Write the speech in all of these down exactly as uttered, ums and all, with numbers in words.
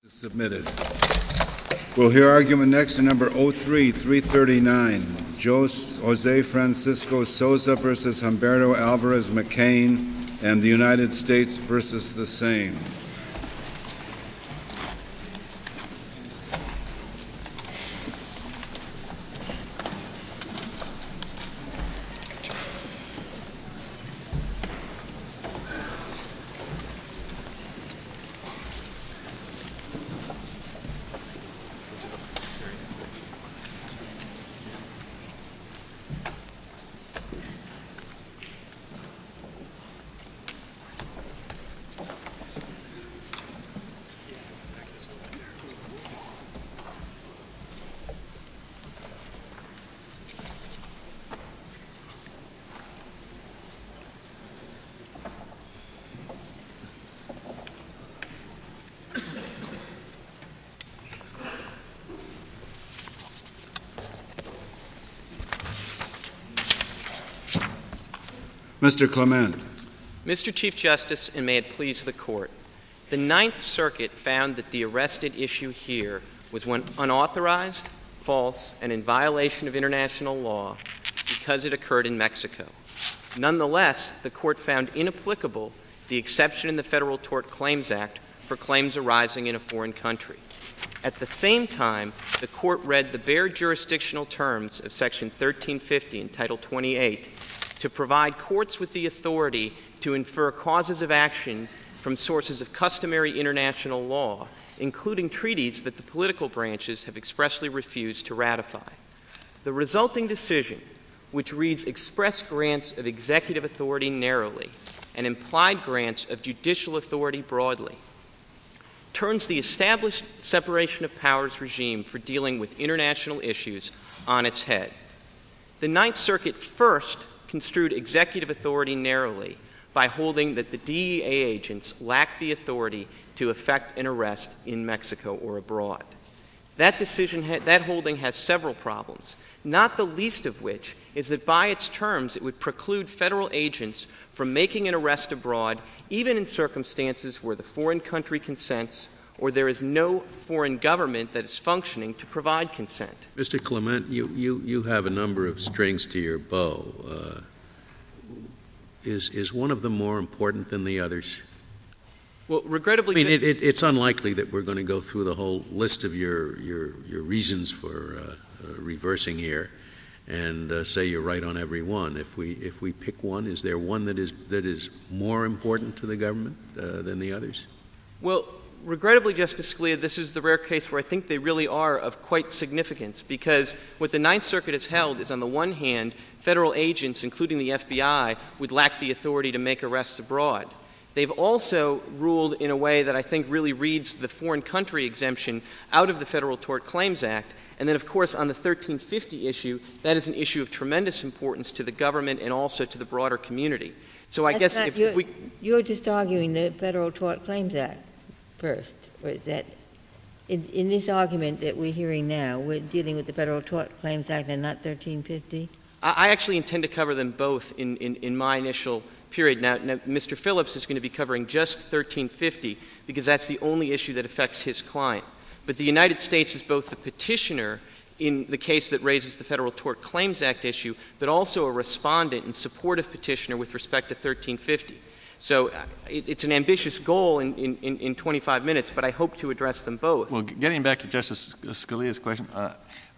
Submitted. We'll hear argument next in number oh three three thirty-nine, Jose Francisco Souza versus Humberto Alvarez McCain and the United States versus the same. Mister Clement. Mister Chief Justice, and may it please the Court, the Ninth Circuit found that the arrested issue here was one unauthorized, false, and in violation of international law because it occurred in Mexico. Nonetheless, the Court found inapplicable the exception in the Federal Tort Claims Act for claims arising in a foreign country. At the same time, the Court read the bare jurisdictional terms of Section thirteen fifty in Title twenty-eight to provide courts with the authority to infer causes of action from sources of customary international law, including treaties that the political branches have expressly refused to ratify. The resulting decision, which reads express grants of executive authority narrowly and implied grants of judicial authority broadly, turns the established separation of powers regime for dealing with international issues on its head. The Ninth Circuit first construed executive authority narrowly by holding that the D E A agents lacked the authority to effect an arrest in Mexico or abroad. That decision, ha- that holding has several problems, not the least of which is that by its terms it would preclude federal agents from making an arrest abroad even in circumstances where the foreign country consents or there is no foreign government that is functioning to provide consent. Mister Clement, you, you, you have a number of strings to your bow. Uh, is, is one of them more important than the others? Well, regrettably... I mean, it, it, it's unlikely that we're going to go through the whole list of your, your, your reasons for uh, uh, reversing here and uh, say you're right on every one. If we, if we pick one, is there one that is, that is more important to the government uh, than the others? Well, regrettably, Justice Scalia, this is the rare case where I think they really are of quite significance, because what the Ninth Circuit has held is, on the one hand, federal agents, including the F B I, would lack the authority to make arrests abroad. They've also ruled in a way that I think really reads the foreign country exemption out of the Federal Tort Claims Act. And then, of course, on the thirteen fifty issue, that is an issue of tremendous importance to the government and also to the broader community. So I That's guess not, if, you're, if we... You're just arguing the Federal Tort Claims Act first, or is that in, in this argument that we're hearing now, we're dealing with the Federal Tort Claims Act and not thirteen fifty? I, I actually intend to cover them both in, in, in my initial period. Now, now, Mister Phillips is going to be covering just thirteen fifty because that's the only issue that affects his client. But the United States is both the petitioner in the case that raises the Federal Tort Claims Act issue, but also a respondent and supportive petitioner with respect to thirteen fifty. So uh, it, it's an ambitious goal in, in, in twenty-five minutes, but I hope to address them both. Well, getting back to Justice Scalia's question, uh,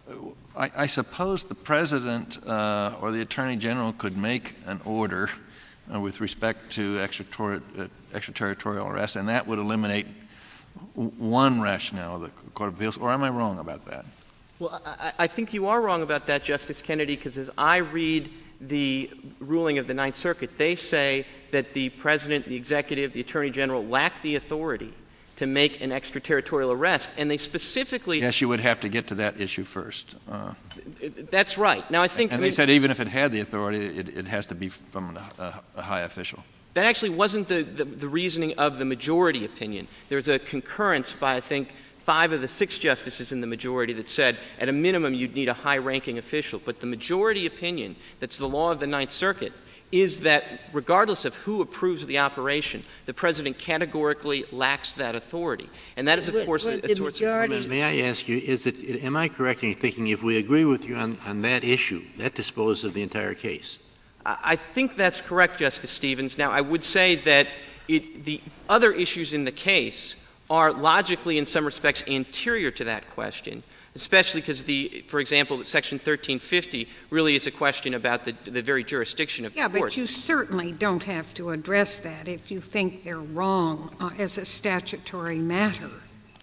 I, I suppose the President uh, or the Attorney General could make an order uh, with respect to extraterritorial, uh, extraterritorial arrest, and that would eliminate w- one rationale of the Court of Appeals, or am I wrong about that? Well, I, I think you are wrong about that, Justice Kennedy, because as I read the ruling of the Ninth Circuit, they say that the President, the Executive, the Attorney General lack the authority to make an extraterritorial arrest, and they specifically... Yes, you would have to get to that issue first. Uh, That's right. Now, I think... And I they mean, said even if it had the authority, it, it has to be from a, a high official. That actually wasn't the, the, the reasoning of the majority opinion. There's a concurrence by, I think, five of the six justices in the majority that said at a minimum you'd need a high-ranking official. But the majority opinion, that's the law of the Ninth Circuit, is that regardless of who approves the operation, the President categorically lacks that authority. And that is, of What- course, what a, the a source majority- of... May I ask you, is it, am I correct in thinking if we agree with you on, on that issue, that disposes of the entire case? I I think that's correct, Justice Stevens. Now, I would say that it, the other issues in the case are logically, in some respects, anterior to that question, especially because, the, for example, Section thirteen fifty really is a question about the, the very jurisdiction of Yeah, the court. but you certainly don't have to address that if you think they're wrong uh, as a statutory matter,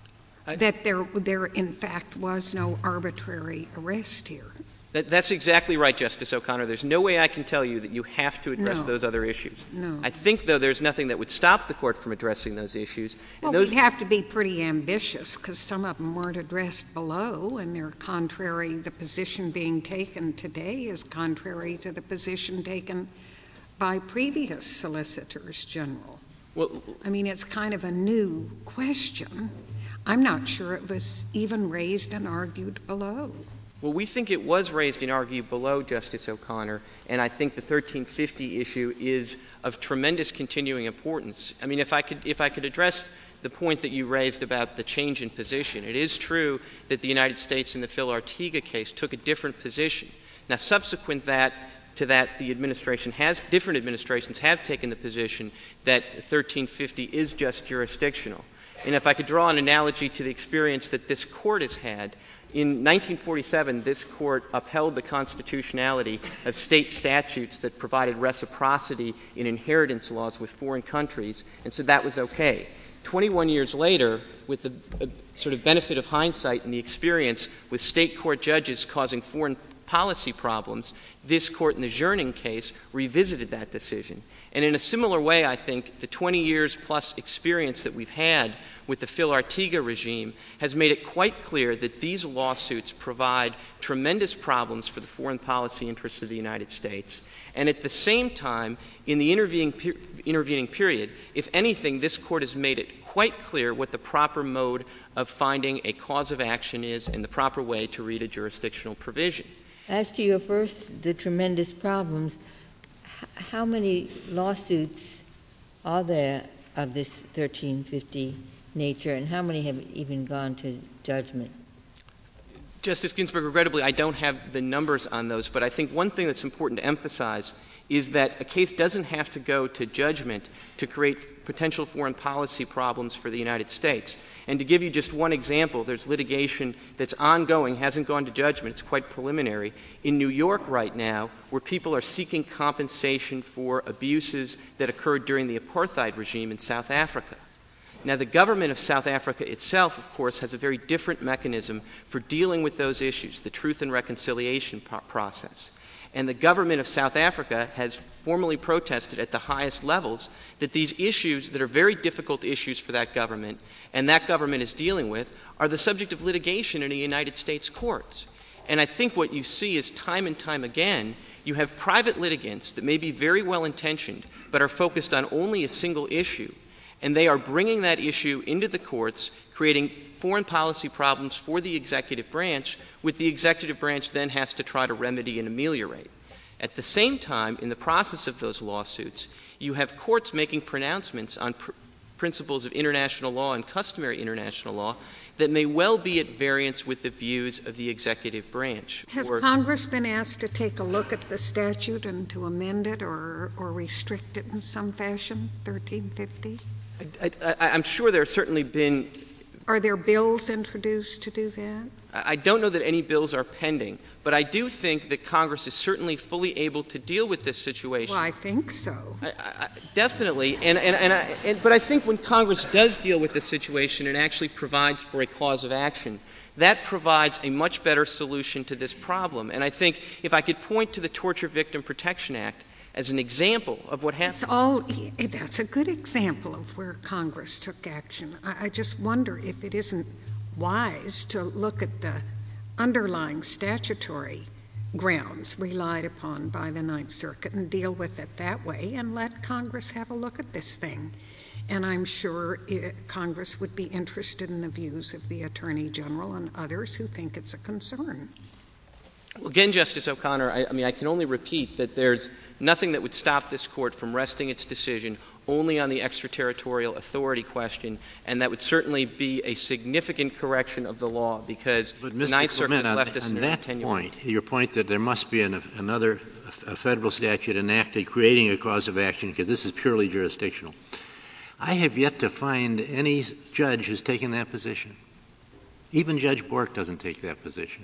I- that there, there in fact was no arbitrary arrest here. That, that's exactly right, Justice O'Connor. There's no way I can tell you that you have to address No. those other issues. No. I think, though, there's nothing that would stop the Court from addressing those issues. Well, And those, we'd have to be pretty ambitious because some of them weren't addressed below, and they're contrary. The position being taken today is contrary to the position taken by previous solicitors general. well, I mean, it's kind of a new question. I'm not sure it was even raised and argued below. Well, we think it was raised and argued below, Justice O'Connor, and I think the thirteen fifty issue is of tremendous continuing importance. I mean, if I could, if I could address the point that you raised about the change in position, it is true that the United States in the Phil Artiga case took a different position. Now, subsequent that, to that, the administration has, different administrations have taken the position that thirteen fifty is just jurisdictional. And if I could draw an analogy to the experience that this Court has had, in nineteen forty-seven, this Court upheld the constitutionality of state statutes that provided reciprocity in inheritance laws with foreign countries and said that was okay. twenty-one years later, with the uh, sort of benefit of hindsight and the experience with state court judges causing foreign policy problems, this Court in the Zherning case revisited that decision. And in a similar way, I think, the twenty years plus experience that we've had with the Phil Artiga regime has made it quite clear that these lawsuits provide tremendous problems for the foreign policy interests of the United States. And at the same time, in the intervening, per- intervening period, if anything, this Court has made it quite clear what the proper mode of finding a cause of action is and the proper way to read a jurisdictional provision. As to your first, the tremendous problems, h- how many lawsuits are there of this thirteen fifty nature, and how many have even gone to judgment? Justice Ginsburg, regrettably, I don't have the numbers on those, but I think one thing that's important to emphasize is that a case doesn't have to go to judgment to create potential foreign policy problems for the United States. And to give you just one example, there's litigation that's ongoing, hasn't gone to judgment, it's quite preliminary, in New York right now, where people are seeking compensation for abuses that occurred during the apartheid regime in South Africa. Now, the government of South Africa itself, of course, has a very different mechanism for dealing with those issues, the truth and reconciliation pro- process. And the government of South Africa has formally protested at the highest levels that these issues that are very difficult issues for that government and that government is dealing with are the subject of litigation in the United States courts. And I think what you see is time and time again, you have private litigants that may be very well-intentioned but are focused on only a single issue, and they are bringing that issue into the courts, creating foreign policy problems for the executive branch, which the executive branch then has to try to remedy and ameliorate. At the same time, in the process of those lawsuits, you have courts making pronouncements on pr- principles of international law and customary international law that may well be at variance with the views of the executive branch. Has Or- Congress been asked to take a look at the statute and to amend it or, or restrict it in some fashion, thirteen fifty? I, I, I'm sure there have certainly been Are there bills introduced to do that? I don't know that any bills are pending, but I do think that Congress is certainly fully able to deal with this situation. Well, I think so. I, I, definitely, and, and, and, I, and but I think when Congress does deal with this situation and actually provides for a cause of action, that provides a much better solution to this problem. And I think if I could point to the Torture Victim Protection Act as an example of what happened. It's all, that's a good example of where Congress took action. I, I just wonder if it isn't wise to look at the underlying statutory grounds relied upon by the Ninth Circuit and deal with it that way and let Congress have a look at this thing. And I'm sure it, Congress would be interested in the views of the Attorney General and others who think it's a concern. Well, again, Justice O'Connor, I, I mean, I can only repeat that there's nothing that would stop this court from resting its decision only on the extraterritorial authority question, and that would certainly be a significant correction of the law, because but the Ninth Circuit has on, left this on in that an point, your point that there must be an, another a federal statute enacted creating a cause of action, because this is purely jurisdictional. I have yet to find any judge who's taken that position. Even Judge Bork doesn't take that position.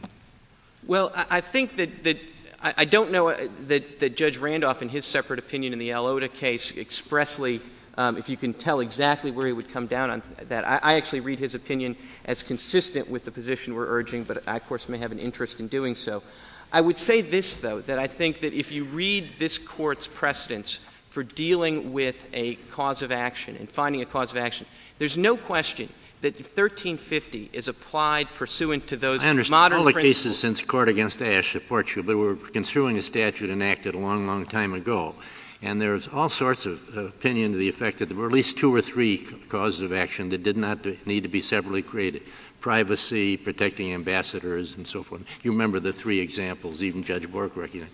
Well, I, I think that, that I, I don't know that, that Judge Randolph, in his separate opinion in the Alota case, expressly, um, if you can tell exactly where he would come down on that. I, I actually read his opinion as consistent with the position we're urging, but I, of course, may have an interest in doing so. I would say this, though, that I think that if you read this Court's precedents for dealing with a cause of action and finding a cause of action, there's no question that thirteen fifty is applied pursuant to those I understand modern all the principles. cases since Court against Ash support you, but we're construing a statute enacted a long, long time ago. And there's all sorts of opinion to the effect that there were at least two or three causes of action that did not need to be separately created. Privacy, protecting ambassadors, and so forth. You remember the three examples, even Judge Bork recognized.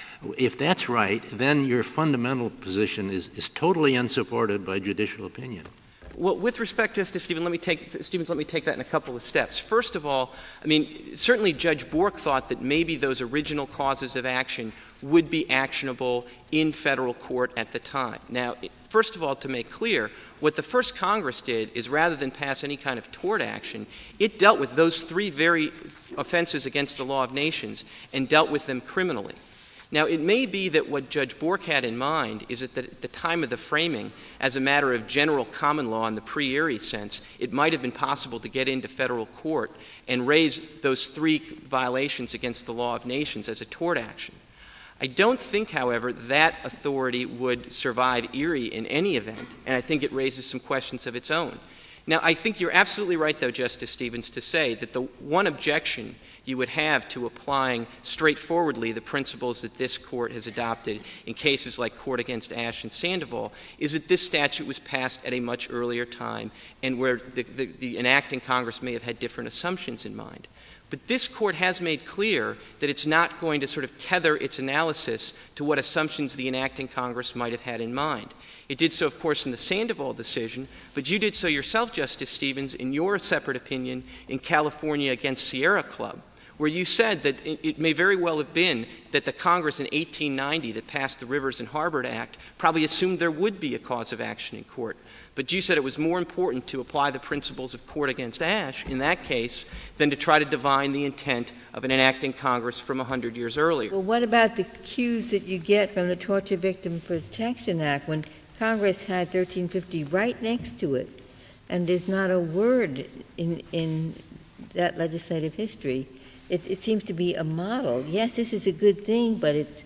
If that's right, then your fundamental position is, is totally unsupported by judicial opinion. Well, with respect, Justice Stevens, let me take Stevens, let me take that in a couple of steps. First of all, I mean, certainly Judge Bork thought that maybe those original causes of action would be actionable in federal court at the time. Now, first of all, to make clear, what the first Congress did is, rather than pass any kind of tort action, it dealt with those three very offenses against the law of nations and dealt with them criminally. Now, it may be that what Judge Bork had in mind is that at the time of the framing, as a matter of general common law in the pre-Erie sense, it might have been possible to get into federal court and raise those three violations against the law of nations as a tort action. I don't think, however, that authority would survive Erie in any event, and I think it raises some questions of its own. Now, I think you're absolutely right, though, Justice Stevens, to say that the one objection you would have to applying straightforwardly the principles that this Court has adopted in cases like Court against Ash and Sandoval is that this statute was passed at a much earlier time and where the, the, the enacting Congress may have had different assumptions in mind. But this Court has made clear that it's not going to sort of tether its analysis to what assumptions the enacting Congress might have had in mind. It did so, of course, in the Sandoval decision, but you did so yourself, Justice Stevens, in your separate opinion in California against Sierra Club, where you said that it may very well have been that the Congress in eighteen ninety that passed the Rivers and Harbor Act probably assumed there would be a cause of action in court. But you said it was more important to apply the principles of Court against Ash in that case than to try to divine the intent of an enacting Congress from one hundred years earlier. Well, what about the cues that you get from the Torture Victim Protection Act when Congress had thirteen fifty right next to it, and there's not a word in, in that legislative history? It, it seems to be a model. Yes, this is a good thing, but it's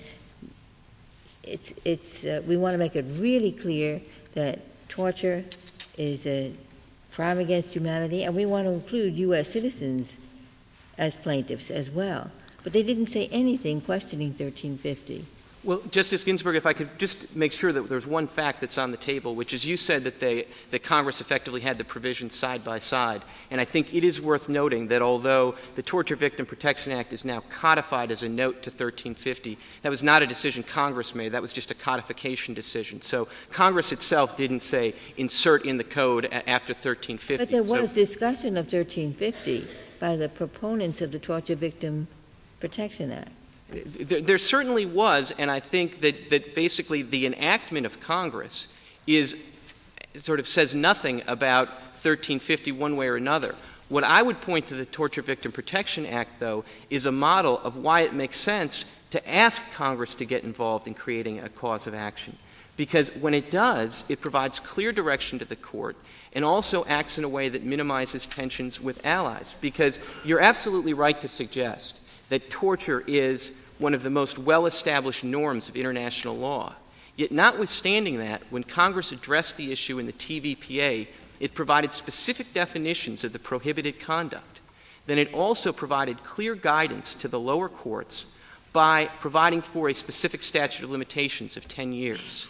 it's it's. Uh, we want to make it really clear that torture is a crime against humanity, and we want to include U S citizens as plaintiffs as well. But they didn't say anything questioning thirteen fifty. Well, Justice Ginsburg, if I could just make sure that there's one fact that's on the table, which is you said that they that Congress effectively had the provisions side by side. And I think it is worth noting that although the Torture Victim Protection Act is now codified as a note to thirteen fifty, that was not a decision Congress made. That was just a codification decision. So Congress itself didn't say insert in the code a- after thirteen fifty. But there was so, discussion of thirteen fifty by the proponents of the Torture Victim Protection Act. There, there certainly was, and I think that, that basically the enactment of Congress is sort of says nothing about thirteen fifty one way or another. What I would point to the Torture Victim Protection Act, though, is a model of why it makes sense to ask Congress to get involved in creating a cause of action. Because when it does, it provides clear direction to the court and also acts in a way that minimizes tensions with allies. Because you're absolutely right to suggest that torture is one of the most well-established norms of international law. Yet notwithstanding that, when Congress addressed the issue in the T V P A, it provided specific definitions of the prohibited conduct. Then it also provided clear guidance to the lower courts by providing for a specific statute of limitations of ten years.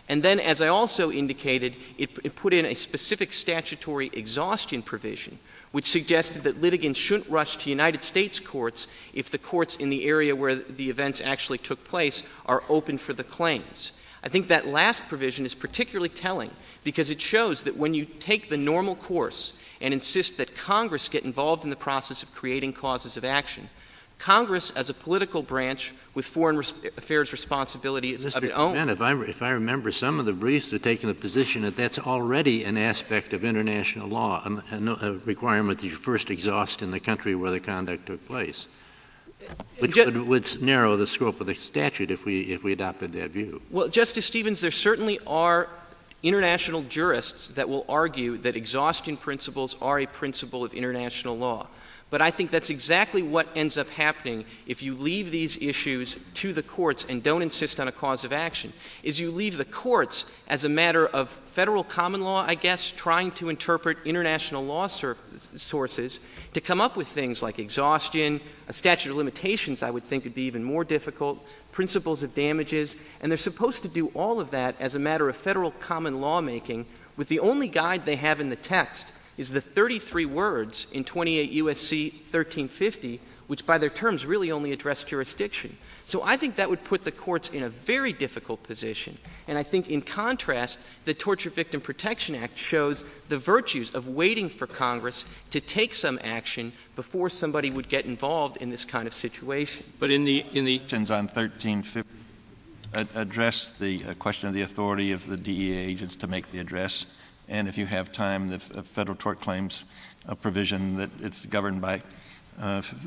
And then, as I also indicated, it, it put in a specific statutory exhaustion provision, which suggested that litigants shouldn't rush to United States courts if the courts in the area where the events actually took place are open for the claims. I think that last provision is particularly telling because it shows that when you take the normal course and insist that Congress get involved in the process of creating causes of action, Congress, as a political branch with foreign res- affairs responsibilities of its own. If I, if I remember, some of the briefs are taking the position that that's already an aspect of international law, a, a requirement that you first exhaust in the country where the conduct took place, which Ju- would, would narrow the scope of the statute if we, if we adopted that view. Well, Justice Stevens, there certainly are international jurists that will argue that exhaustion principles are a principle of international law. But I think that's exactly what ends up happening if you leave these issues to the courts and don't insist on a cause of action, is you leave the courts as a matter of federal common law, I guess, trying to interpret international law sur- sources to come up with things like exhaustion, a statute of limitations I would think would be even more difficult, principles of damages, and they're supposed to do all of that as a matter of federal common lawmaking with the only guide they have in the text is the thirty-three words in twenty-eight U S C thirteen fifty, which by their terms really only address jurisdiction. So I think that would put the courts in a very difficult position. And I think in contrast, the Torture Victim Protection Act shows the virtues of waiting for Congress to take some action before somebody would get involved in this kind of situation. But in the in the on thirteen fifty address the uh, question of the authority of the D E A agents to make the address. And if you have time, the f- Federal Tort Claims uh, provision that it's governed by uh, f-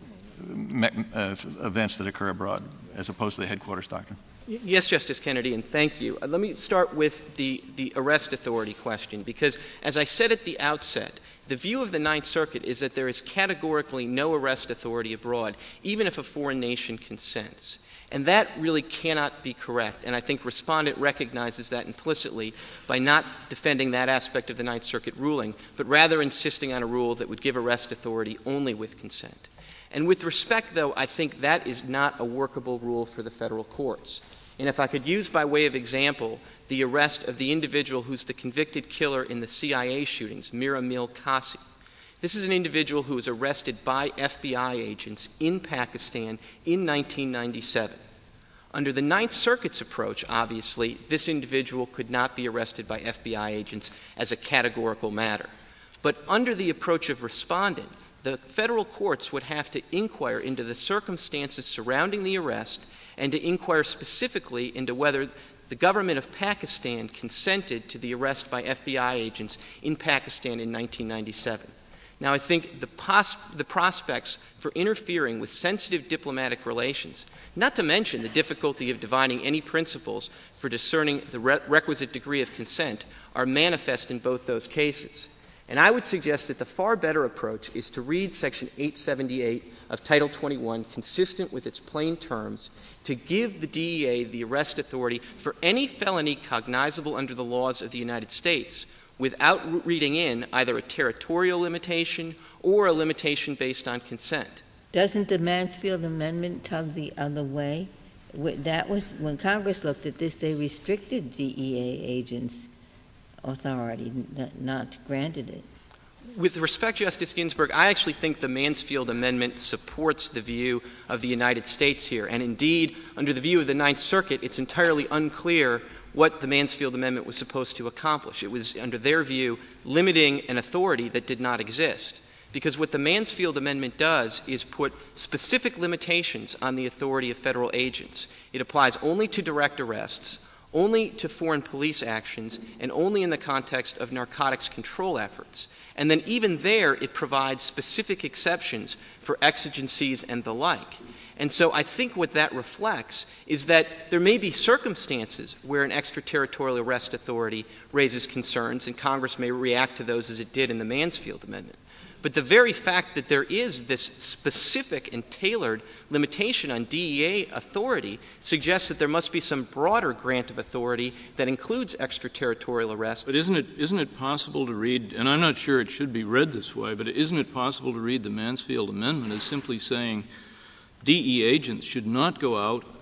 me- uh, f- events that occur abroad, as opposed to the headquarters doctrine. Yes, Justice Kennedy, and thank you. Uh, let me start with the, the arrest authority question, because as I said at the outset, the view of the Ninth Circuit is that there is categorically no arrest authority abroad, even if a foreign nation consents. And that really cannot be correct, and I think Respondent recognizes that implicitly by not defending that aspect of the Ninth Circuit ruling, but rather insisting on a rule that would give arrest authority only with consent. And with respect, though, I think that is not a workable rule for the federal courts. And if I could use by way of example the arrest of the individual who's the convicted killer in the C I A shootings, Mira Mil Qasi. This is an individual who was arrested by F B I agents in Pakistan in nineteen ninety-seven. Under the Ninth Circuit's approach, obviously, this individual could not be arrested by F B I agents as a categorical matter. But under the approach of Respondent, the federal courts would have to inquire into the circumstances surrounding the arrest and to inquire specifically into whether the government of Pakistan consented to the arrest by F B I agents in Pakistan in nineteen ninety-seven. Now, I think the, pos- the prospects for interfering with sensitive diplomatic relations, not to mention the difficulty of divining any principles for discerning the re- requisite degree of consent, are manifest in both those cases. And I would suggest that the far better approach is to read Section eight seventy-eight of Title twenty-one consistent with its plain terms to give the D E A the arrest authority for any felony cognizable under the laws of the United States, without reading in either a territorial limitation or a limitation based on consent. Doesn't the Mansfield Amendment tug the other way? That was, when Congress looked at this, they restricted D E A agents' authority, not granted it. With respect, Justice Ginsburg, I actually think the Mansfield Amendment supports the view of the United States here. And indeed, under the view of the Ninth Circuit, it's entirely unclear what the Mansfield Amendment was supposed to accomplish. It was, under their view, limiting an authority that did not exist. Because what the Mansfield Amendment does is put specific limitations on the authority of federal agents. It applies only to direct arrests, only to foreign police actions, and only in the context of narcotics control efforts. And then even there, it provides specific exceptions for exigencies and the like. And so I think what that reflects is that there may be circumstances where an extraterritorial arrest authority raises concerns, and Congress may react to those as it did in the Mansfield Amendment. But the very fact that there is this specific and tailored limitation on D E A authority suggests that there must be some broader grant of authority that includes extraterritorial arrests. But isn't it isn't it possible to read, and I'm not sure it should be read this way, but isn't it possible to read the Mansfield Amendment as simply saying D E A agents should not go out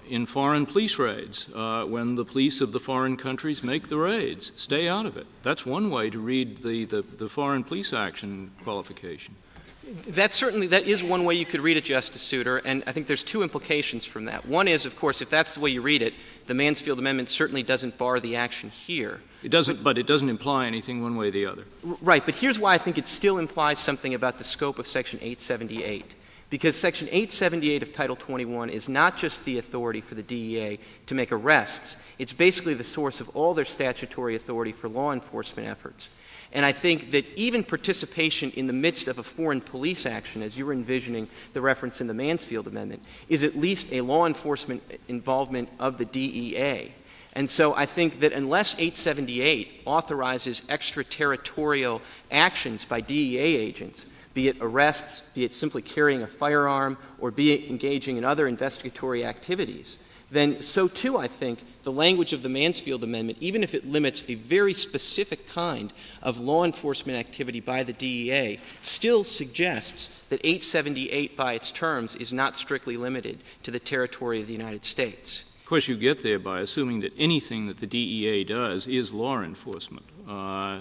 in foreign police raids, uh, when the police of the foreign countries make the raids. Stay out of it. That's one way to read the, the, the foreign police action qualification. That certainly, that is one way you could read it, Justice Souter, and I think there's two implications from that. One is, of course, if that's the way you read it, the Mansfield Amendment certainly doesn't bar the action here. It doesn't, but it doesn't imply anything one way or the other. Right, but here's why I think it still implies something about the scope of Section eight seventy-eight. Because Section eight seventy-eight of Title twenty-one is not just the authority for the D E A to make arrests. It's basically the source of all their statutory authority for law enforcement efforts. And I think that even participation in the midst of a foreign police action, as you're envisioning the reference in the Mansfield Amendment, is at least a law enforcement involvement of the D E A. And so I think that unless eight seventy-eight authorizes extraterritorial actions by D E A agents, be it arrests, be it simply carrying a firearm, or be it engaging in other investigatory activities, then so too, I think, the language of the Mansfield Amendment, even if it limits a very specific kind of law enforcement activity by the D E A, still suggests that eight seventy-eight by its terms is not strictly limited to the territory of the United States. Of course, you get there by assuming that anything that the D E A does is law enforcement. Uh, uh,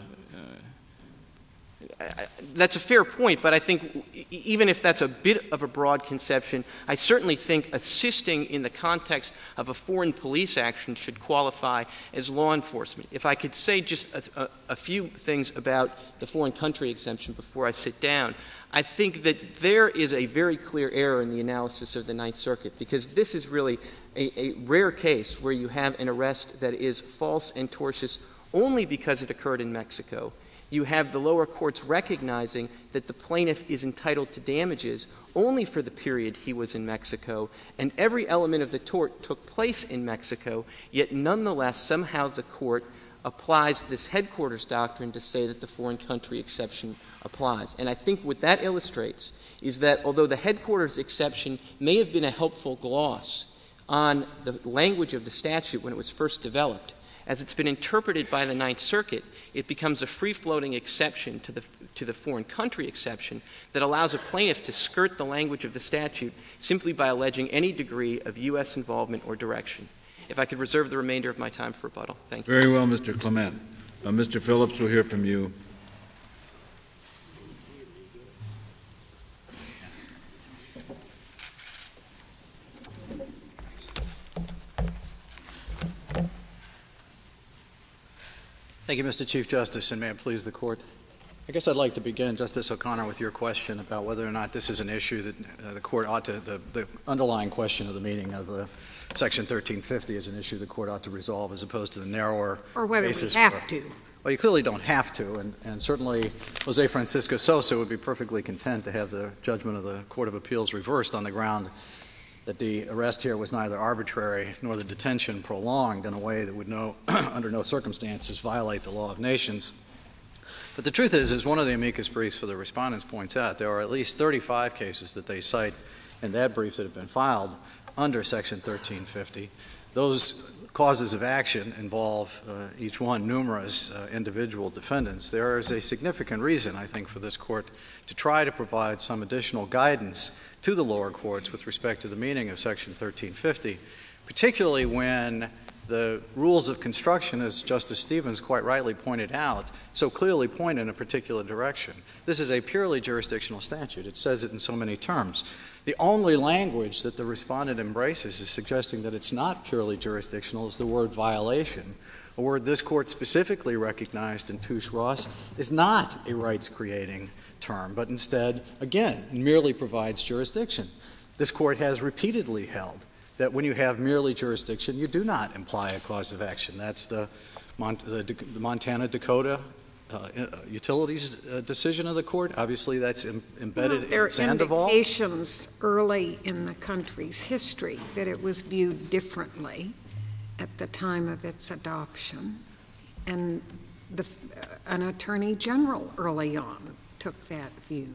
That's a fair point, but I think even if that's a bit of a broad conception, I certainly think assisting in the context of a foreign police action should qualify as law enforcement. If I could say just a, a, a few things about the foreign country exemption before I sit down, I think that there is a very clear error in the analysis of the Ninth Circuit, because this is really a, a rare case where you have an arrest that is false and tortious only because it occurred in Mexico. You have the lower courts recognizing that the plaintiff is entitled to damages only for the period he was in Mexico, and every element of the tort took place in Mexico, yet nonetheless somehow the court applies this headquarters doctrine to say that the foreign country exception applies. And I think what that illustrates is that although the headquarters exception may have been a helpful gloss on the language of the statute when it was first developed, as it's been interpreted by the Ninth Circuit, it becomes a free-floating exception to the, to the foreign country exception that allows a plaintiff to skirt the language of the statute simply by alleging any degree of U S involvement or direction. If I could reserve the remainder of my time for rebuttal. Thank you. Very well, Mister Clement. Uh, Mister Phillips, we'll hear from you. Thank you, Mister Chief Justice, and may it please the Court. I guess I'd like to begin, Justice O'Connor, with your question about whether or not this is an issue that uh, the Court ought to, the, the underlying question of the meaning of the Section thirteen fifty is an issue the Court ought to resolve as opposed to the narrower Or whether basis we have for, to. Well, you clearly don't have to, and, and certainly Jose Francisco Sosa would be perfectly content to have the judgment of the Court of Appeals reversed on the ground that the arrest here was neither arbitrary nor the detention prolonged in a way that would no, under no circumstances violate the law of nations. But the truth is, as one of the amicus briefs for the respondents points out, there are at least thirty-five cases that they cite in that brief that have been filed under Section thirteen fifty. Those causes of action involve uh, each one numerous uh, individual defendants. There is a significant reason, I think, for this Court to try to provide some additional guidance to the lower courts with respect to the meaning of Section thirteen fifty, particularly when the rules of construction, as Justice Stevens quite rightly pointed out, so clearly point in a particular direction. This is a purely jurisdictional statute. It says it in so many terms. The only language that the respondent embraces is suggesting that it's not purely jurisdictional is the word violation, a word this Court specifically recognized in Touche Ross is not a rights-creating term, but instead, again, merely provides jurisdiction. This Court has repeatedly held that when you have merely jurisdiction, you do not imply a cause of action. That's the, Mont- the, the Montana-Dakota uh, utilities uh, decision of the Court. Obviously, that's Im- embedded well, there in Sandoval. There are indications early in the country's history that it was viewed differently at the time of its adoption, and the, uh, an attorney general early on took that view.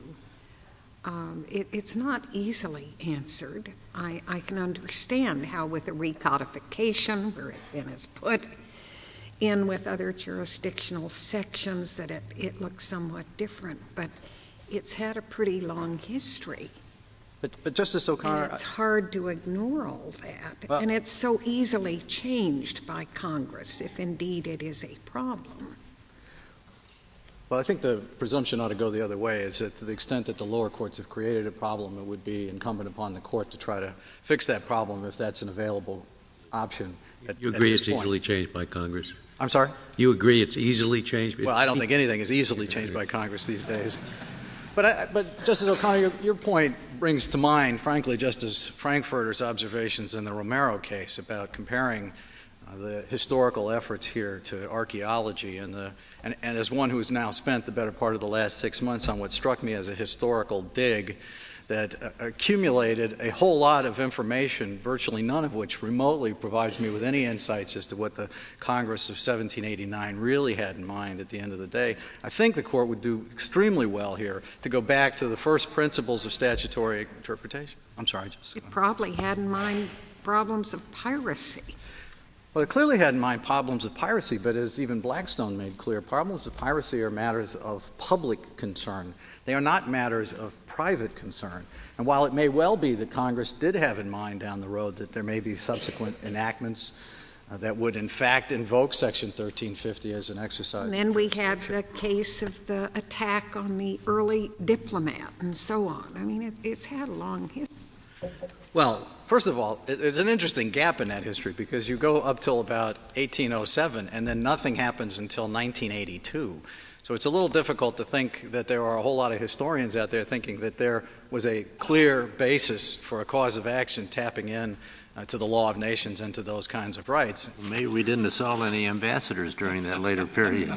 Um, it, it's not easily answered. I, I can understand how with a recodification, where it then is put in with other jurisdictional sections, that it, it looks somewhat different, but it's had a pretty long history But, but Justice O'Connor... And it's hard to ignore all that. Well, and it's so easily changed by Congress, if indeed it is a problem. Well, I think the presumption ought to go the other way, is that to the extent that the lower courts have created a problem, it would be incumbent upon the court to try to fix that problem if that's an available option. At, you agree at it's point. easily changed by Congress? I'm sorry? You agree it's easily changed? Well, I don't think anything is easily changed by Congress these days. But, I, but Justice O'Connor, your, your point brings to mind, frankly, Justice Frankfurter's observations in the Romero case about comparing uh, the historical efforts here to archaeology, and, the, and, and as one who has now spent the better part of the last six months on what struck me as a historical dig that uh, accumulated a whole lot of information, virtually none of which remotely provides me with any insights as to what the Congress of seventeen eighty-nine really had in mind at the end of the day. I think the Court would do extremely well here to go back to the first principles of statutory interpretation. I'm sorry, Justice. It probably had in mind problems of piracy. Well, it clearly had in mind problems of piracy, but as even Blackstone made clear, problems of piracy are matters of public concern. They are not matters of private concern. And while it may well be that Congress did have in mind down the road that there may be subsequent enactments uh, that would in fact invoke Section thirteen fifty as an exercise. And then we had the case of the attack on the early diplomat and so on. I mean, it, it's had a long history. Well, first of all, it, there's an interesting gap in that history because you go up till about eighteen oh seven and then nothing happens until nineteen eighty-two. So it's a little difficult to think that there are a whole lot of historians out there thinking that there was a clear basis for a cause of action tapping in uh, to the law of nations and to those kinds of rights. Maybe we didn't assault any ambassadors during that later period.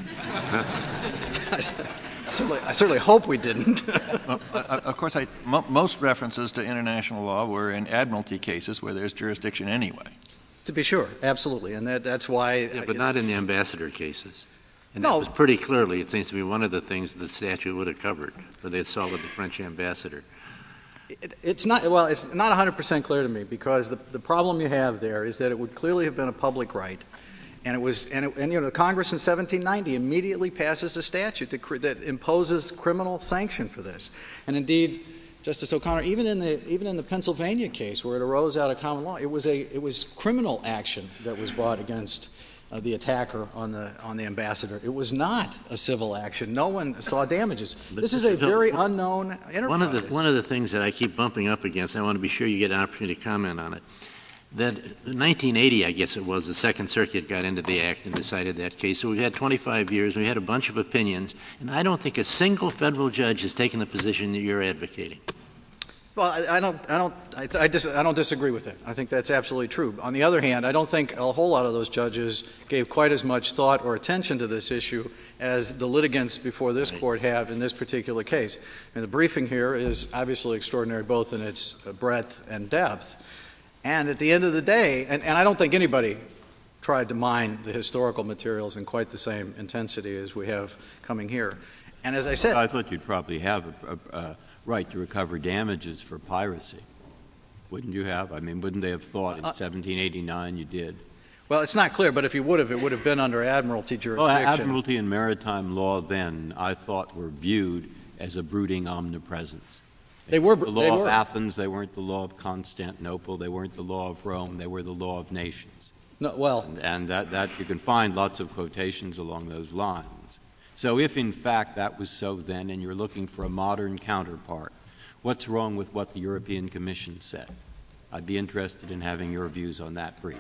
I, certainly, I certainly hope we didn't. Well, uh, of course, I, mo- most references to international law were in admiralty cases where there's jurisdiction anyway. To be sure, absolutely. And that, that's why... Yeah, but not in the ambassador cases. And No. that was pretty clearly, it seems to me, one of the things the statute would have covered, where they assaulted the French ambassador. It, it's not, well, it's not one hundred percent clear to me because the, the problem you have there is that it would clearly have been a public right. And it was, and, it, and you know, the Congress in seventeen ninety immediately passes a statute that, cr- that imposes criminal sanction for this. And indeed, Justice O'Connor, even in the even in the Pennsylvania case where it arose out of common law, it was a it was criminal action that was brought against uh, the attacker on the on the ambassador. It was not a civil action. No one saw damages. But this is a Phil, very unknown enterprise. One of the one of the things that I keep bumping up against, I want to be sure you get an opportunity to comment on it. That in nineteen eighty, I guess it was, the Second Circuit got into the act and decided that case. So we've had twenty-five years, we had a bunch of opinions, and I don't think a single federal judge has taken the position that you're advocating. Well, I, I don't, I don't, I, I, dis, I don't disagree with it. I think that's absolutely true. On the other hand, I don't think a whole lot of those judges gave quite as much thought or attention to this issue as the litigants before this court have in this particular case. And the briefing here is obviously extraordinary, both in its breadth and depth. And at the end of the day, and, and I don't think anybody tried to mine the historical materials in quite the same intensity as we have coming here. And as I said, I thought you'd probably have a, a, a right to recover damages for piracy. Wouldn't you have? I mean, wouldn't they have thought in uh, seventeen eighty-nine you did? Well, it's not clear, but if you would have, it would have been under Admiralty jurisdiction. Well, Admiralty and maritime law then, I thought, were viewed as a brooding omnipresence. They were the law they of were. Athens. They weren't the law of Constantinople. They weren't the law of Rome. They were the law of nations. No, well, and, and that, that you can find lots of quotations along those lines. So if in fact that was so then, and you're looking for a modern counterpart, what's wrong with what the European Commission said? I'd be interested in having your views on that brief.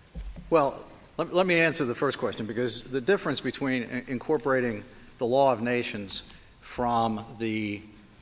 Well, let, let me answer the first question, because the difference between incorporating the law of nations from the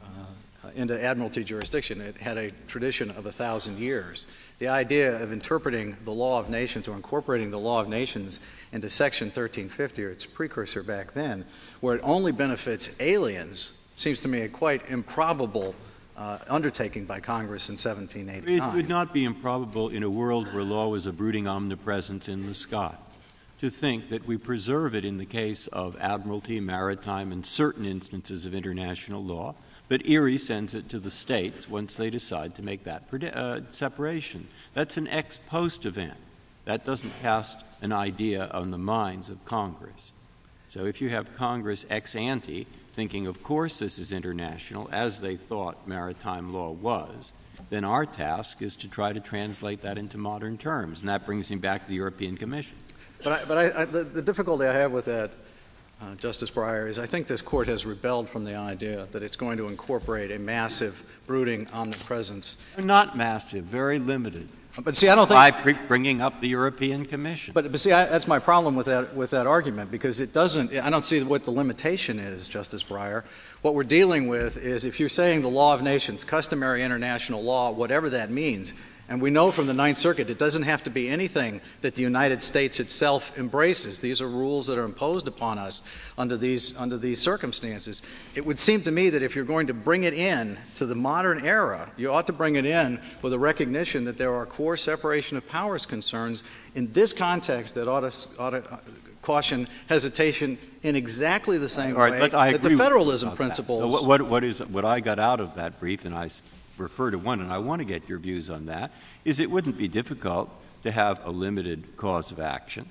uh, into Admiralty jurisdiction, it had a tradition of a thousand years. The idea of interpreting the law of nations or incorporating the law of nations into Section thirteen fifty, or its precursor back then, where it only benefits aliens, seems to me a quite improbable uh, undertaking by Congress in seventeen eighty-nine. It would not be improbable in a world where law was a brooding omnipresence in the sky to think that we preserve it in the case of Admiralty, maritime, and certain instances of international law, but Erie sends it to the states once they decide to make that uh, separation. That's an ex post event. That doesn't cast an idea on the minds of Congress. So if you have Congress ex ante thinking, of course, this is international, as they thought maritime law was, then our task is to try to translate that into modern terms. And that brings me back to the European Commission. But, I, but I, I, the, the difficulty I have with that, uh, Justice Breyer, is I think this Court has rebelled from the idea that it's going to incorporate a massive, brooding omnipresence. Not massive, very limited. But see, I don't think by pre- bringing up the European Commission. But, but see, I, that's my problem with that with that argument, because it doesn't. I don't see what the limitation is, Justice Breyer. What we're dealing with is, if you're saying the law of nations, customary international law, whatever that means, and we know from the Ninth Circuit it doesn't have to be anything that the United States itself embraces. These are rules that are imposed upon us under these under these circumstances. It would seem to me that if you're going to bring it in to the modern era, you ought to bring it in with a recognition that there are core separation of powers concerns in this context that ought to, ought to caution hesitation in exactly the same All right, way but I that agree the with federalism you about principles. that. So what, what, what is what I got out of that brief, and I refer to one, and I want to get your views on that, is it wouldn't be difficult to have a limited cause of action,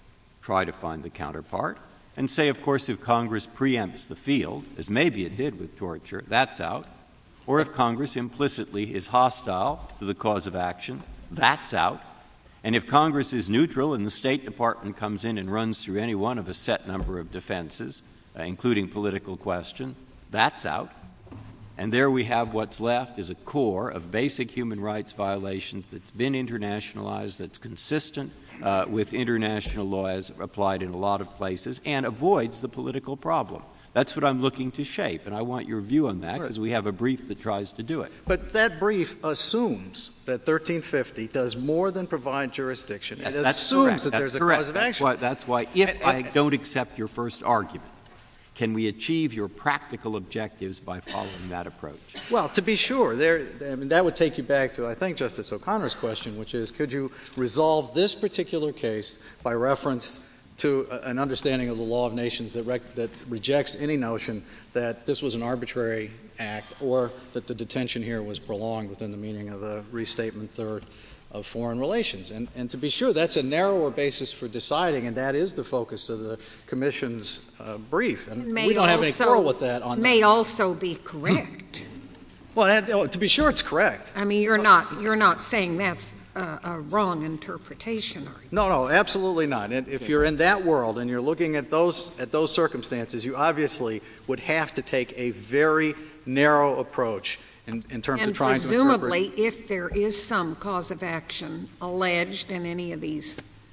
try to find the counterpart, and say, of course, if Congress preempts the field, as maybe it did with torture, that's out. Or if Congress implicitly is hostile to the cause of action, that's out. And if Congress is neutral and the State Department comes in and runs through any one of a set number of defenses, uh, including political question, that's out. And there we have what's left is a core of basic human rights violations that's been internationalized, that's consistent uh, with international law as applied in a lot of places, and avoids the political problem. That's what I'm looking to shape, and I want your view on that, because we have a brief that tries to do it. But that brief assumes that thirteen fifty does more than provide jurisdiction. Yes, it that's assumes correct. that that's there's correct. a cause of that's action. Why, that's why, if and, I and, don't accept your first argument, can we achieve your practical objectives by following that approach? Well, to be sure, there, I mean, that would take you back to, I think, Justice O'Connor's question, which is, could you resolve this particular case by reference to an understanding of the law of nations that, rec- that rejects any notion that this was an arbitrary act or that the detention here was prolonged within the meaning of the Restatement Third of Foreign Relations. And, and to be sure, that's a narrower basis for deciding, and that is the focus of the Commission's uh, brief. And may we don't have any also- quarrel with that. On May that. also be correct. Well, that, oh, to be sure, it's correct. I mean, you're not you're not saying that's a, a wrong interpretation, are you? No, no, absolutely not. And if you're in that world and you're looking at those at those circumstances, you obviously would have to take a very narrow approach in, in terms And of trying presumably, to interpret. if there is some cause of action alleged in any of these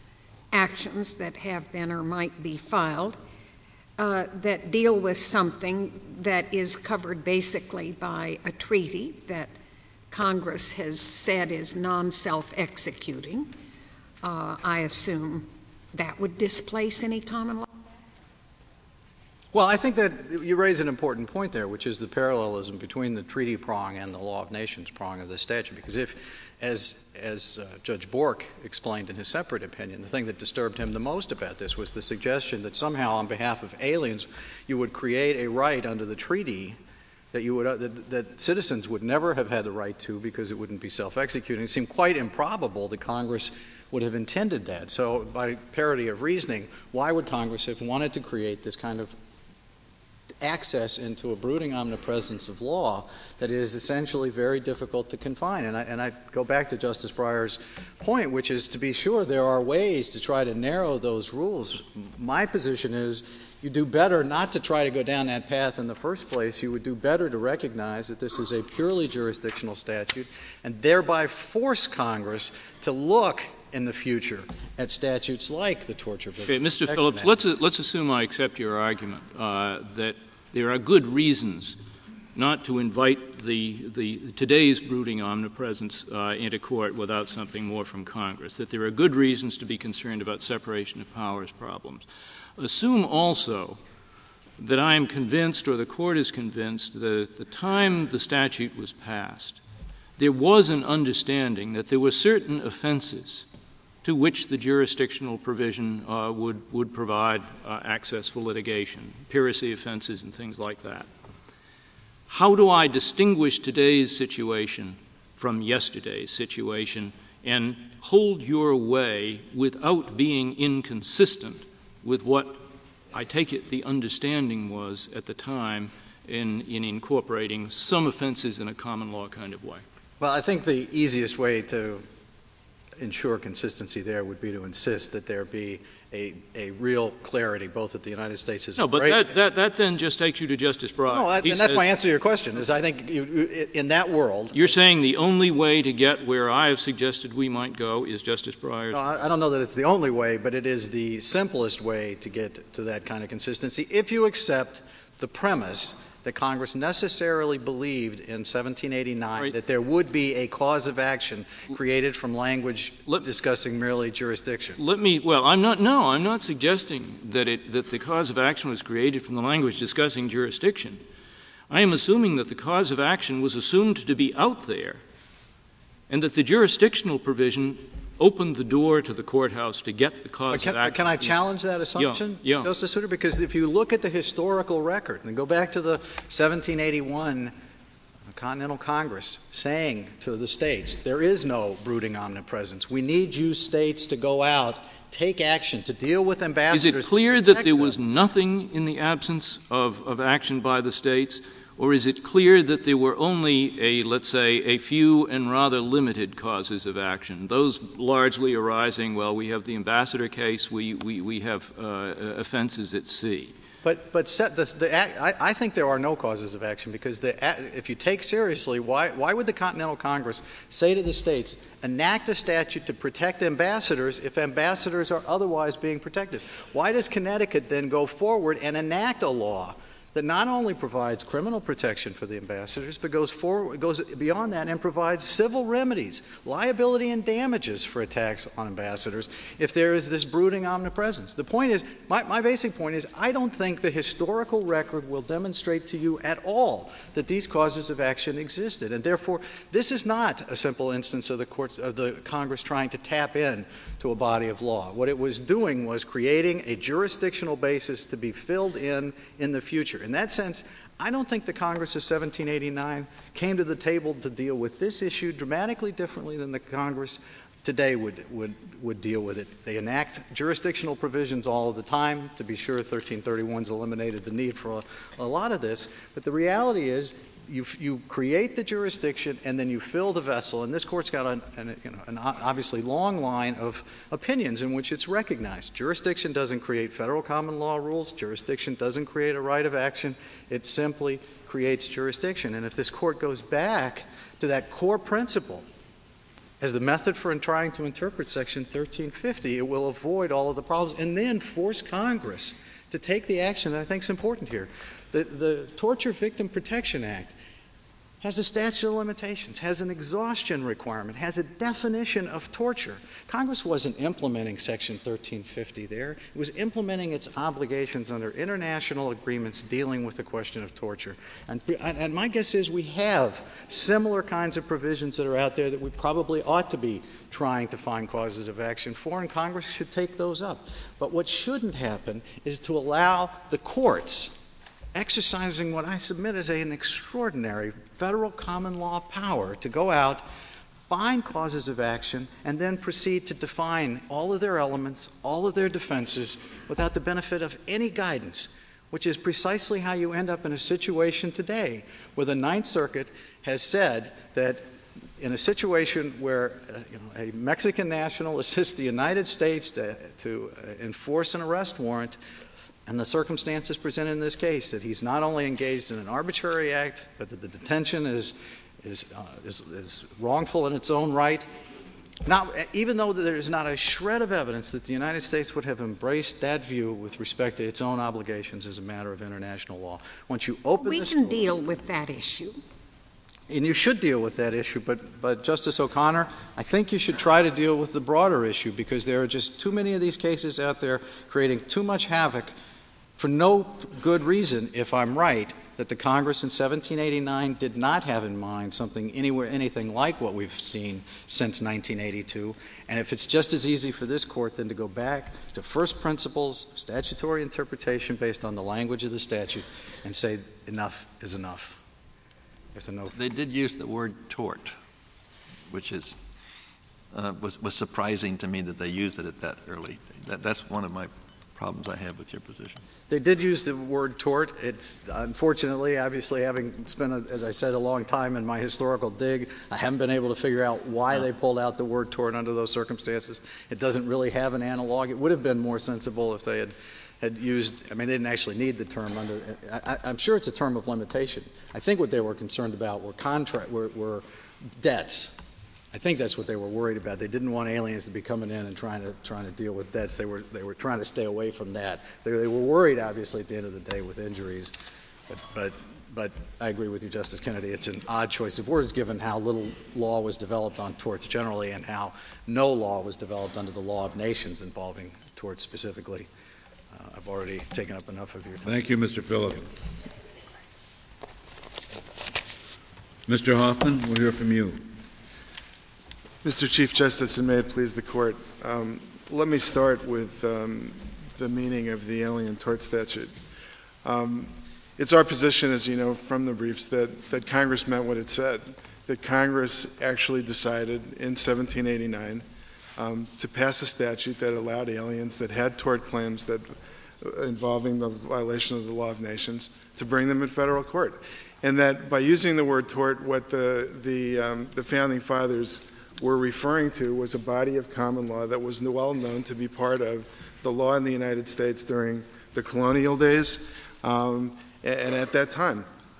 actions that have been or might be filed, uh, that deal with something that is covered basically by a treaty that Congress has said is non-self-executing, uh, I assume that would displace any common law? Well, I think that you raise an important point there, which is the parallelism between the treaty prong and the law of nations prong of the statute. Because if, as, as uh, Judge Bork explained in his separate opinion, the thing that disturbed him the most about this was the suggestion that somehow on behalf of aliens you would create a right under the treaty that you would uh, that, that citizens would never have had the right to because it wouldn't be self-executing. It seemed quite improbable that Congress would have intended that. So by parity of reasoning, why would Congress have wanted to create this kind of access into a brooding omnipresence of law that is essentially very difficult to confine? And I, and I go back to Justice Breyer's point, which is, to be sure, there are ways to try to narrow those rules. My position is you do better not to try to go down that path in the first place. You would do better to recognize that this is a purely jurisdictional statute and thereby force Congress to look in the future at statutes like the Torture Victims Okay, Mister Protection Phillips, Act. let's, uh, let's assume I accept your argument uh, that there are good reasons not to invite the, the today's brooding omnipresence uh, into court without something more from Congress, that there are good reasons to be concerned about separation of powers problems. Assume also that I am convinced, or the Court is convinced, that at the time the statute was passed, there was an understanding that there were certain offenses to which the jurisdictional provision uh, would, would provide uh, access for litigation, piracy offenses and things like that. How do I distinguish today's situation from yesterday's situation and hold your way without being inconsistent with what I take it the understanding was at the time in, in incorporating some offenses in a common law kind of way. Well, I think the easiest way to ensure consistency there would be to insist that there be a, a real clarity, both at the United States as No, but that, that, that then just takes you to Justice Breyer. No, that, He and that's says, my answer to your question, is I think you, in that world... You're saying the only way to get where I have suggested we might go is Justice Breyer's... No, I, I don't know that it's the only way, but it is the simplest way to get to that kind of consistency, if you accept the premise that Congress necessarily believed in seventeen eighty-nine right. that there would be a cause of action created from language let, discussing merely jurisdiction. Let me, well, I'm not, no, I'm not suggesting that it, that the cause of action was created from the language discussing jurisdiction. I am assuming that the cause of action was assumed to be out there and that the jurisdictional provision opened the door to the courthouse to get the cause can, of action. Can I challenge that assumption, yeah, yeah. Justice Souter? Because if you look at the historical record and go back to the seventeen eighty-one Continental Congress saying to the states, there is no brooding omnipresence. We need you states to go out, take action, to deal with ambassadors. Is it clear that there was nothing in the absence of, of action by the states? Or is it clear that there were only a, let's say, a few and rather limited causes of action, those largely arising, well, we have the ambassador case, we, we, we have uh, offenses at sea? But, but set the, the, I, I think there are no causes of action because the, if you take seriously, why, why would the Continental Congress say to the states, enact a statute to protect ambassadors if ambassadors are otherwise being protected? Why does Connecticut then go forward and enact a law that not only provides criminal protection for the ambassadors, but goes forward, goes beyond that and provides civil remedies, liability and damages for attacks on ambassadors if there is this brooding omnipresence? The point is, my, my basic point is, I don't think the historical record will demonstrate to you at all that these causes of action existed, and therefore, this is not a simple instance of the court, of the Congress trying to tap in to a body of law. What it was doing was creating a jurisdictional basis to be filled in in the future. In that sense, I don't think the Congress of seventeen eighty-nine came to the table to deal with this issue dramatically differently than the Congress today would, would, would deal with it. They enact jurisdictional provisions all of the time. To be sure, thirteen thirty-one's eliminated the need for a, a lot of this. But the reality is, You, you create the jurisdiction and then you fill the vessel, and this Court's got an, an, you know, an obviously long line of opinions in which it's recognized. Jurisdiction doesn't create federal common law rules. Jurisdiction doesn't create a right of action. It simply creates jurisdiction. And if this Court goes back to that core principle as the method for trying to interpret Section thirteen fifty, it will avoid all of the problems and then force Congress to take the action that I think is important here. The, the Torture Victim Protection Act has a statute of limitations, has an exhaustion requirement, has a definition of torture. Congress wasn't implementing Section thirteen fifty there. It was implementing its obligations under international agreements dealing with the question of torture. And, and my guess is we have similar kinds of provisions that are out there that we probably ought to be trying to find causes of action for, and Congress should take those up. But what shouldn't happen is to allow the courts, exercising what I submit as an extraordinary federal common law power, to go out, find causes of action, and then proceed to define all of their elements, all of their defenses, without the benefit of any guidance, which is precisely how you end up in a situation today where the Ninth Circuit has said that in a situation where uh, you know, a Mexican national assists the United States to, to uh, enforce an arrest warrant, and the circumstances presented in this case, that he's not only engaged in an arbitrary act, but that the detention is, is, uh, is, is wrongful in its own right, not, even though there is not a shred of evidence that the United States would have embraced that view with respect to its own obligations as a matter of international law. Once you open we this can door, deal with that issue. and you should deal with that issue, but, but Justice O'Connor, I think you should try to deal with the broader issue, because there are just too many of these cases out there creating too much havoc for no good reason, if I'm right, that the Congress in seventeen eighty-nine did not have in mind something anywhere, anything like what we've seen since nineteen eighty-two. And if it's just as easy for this Court then to go back to first principles, statutory interpretation based on the language of the statute, and say enough is enough. Yes or no? They did use the word tort, which is uh, was, was surprising to me that they used it at that early. That, that's one of my problems I have with your position. They did use the word tort. It's unfortunately, obviously, having spent, a, as I said, a long time in my historical dig, I haven't been able to figure out why they pulled out the word tort under those circumstances. It doesn't really have an analog. It would have been more sensible if they had, had used, I mean, they didn't actually need the term under, I, I'm sure it's a term of limitation. I think what they were concerned about were contract, were, were debts. I think that's what they were worried about. They didn't want aliens to be coming in and trying to trying to deal with debts. They were they were trying to stay away from that. They, they were worried, obviously, at the end of the day with injuries. But, but but I agree with you, Justice Kennedy. It's an odd choice of words given how little law was developed on torts generally and how no law was developed under the law of nations involving torts specifically. Uh, I've already taken up enough of your time. Thank you, Mister Phillip. Mister Hoffman, we'll hear from you. Mister Chief Justice, and may it please the Court, um, let me start with um, the meaning of the Alien Tort Statute. Um, it's our position, as you know from the briefs, that, that Congress meant what it said, that Congress actually decided in seventeen eighty-nine um, to pass a statute that allowed aliens that had tort claims that uh, involving the violation of the law of nations to bring them in federal court. And that by using the word tort, what the, the, um, the Founding Fathers were referring to was a body of common law that was well known to be part of the law in the United States during the colonial days um, and, and at that time.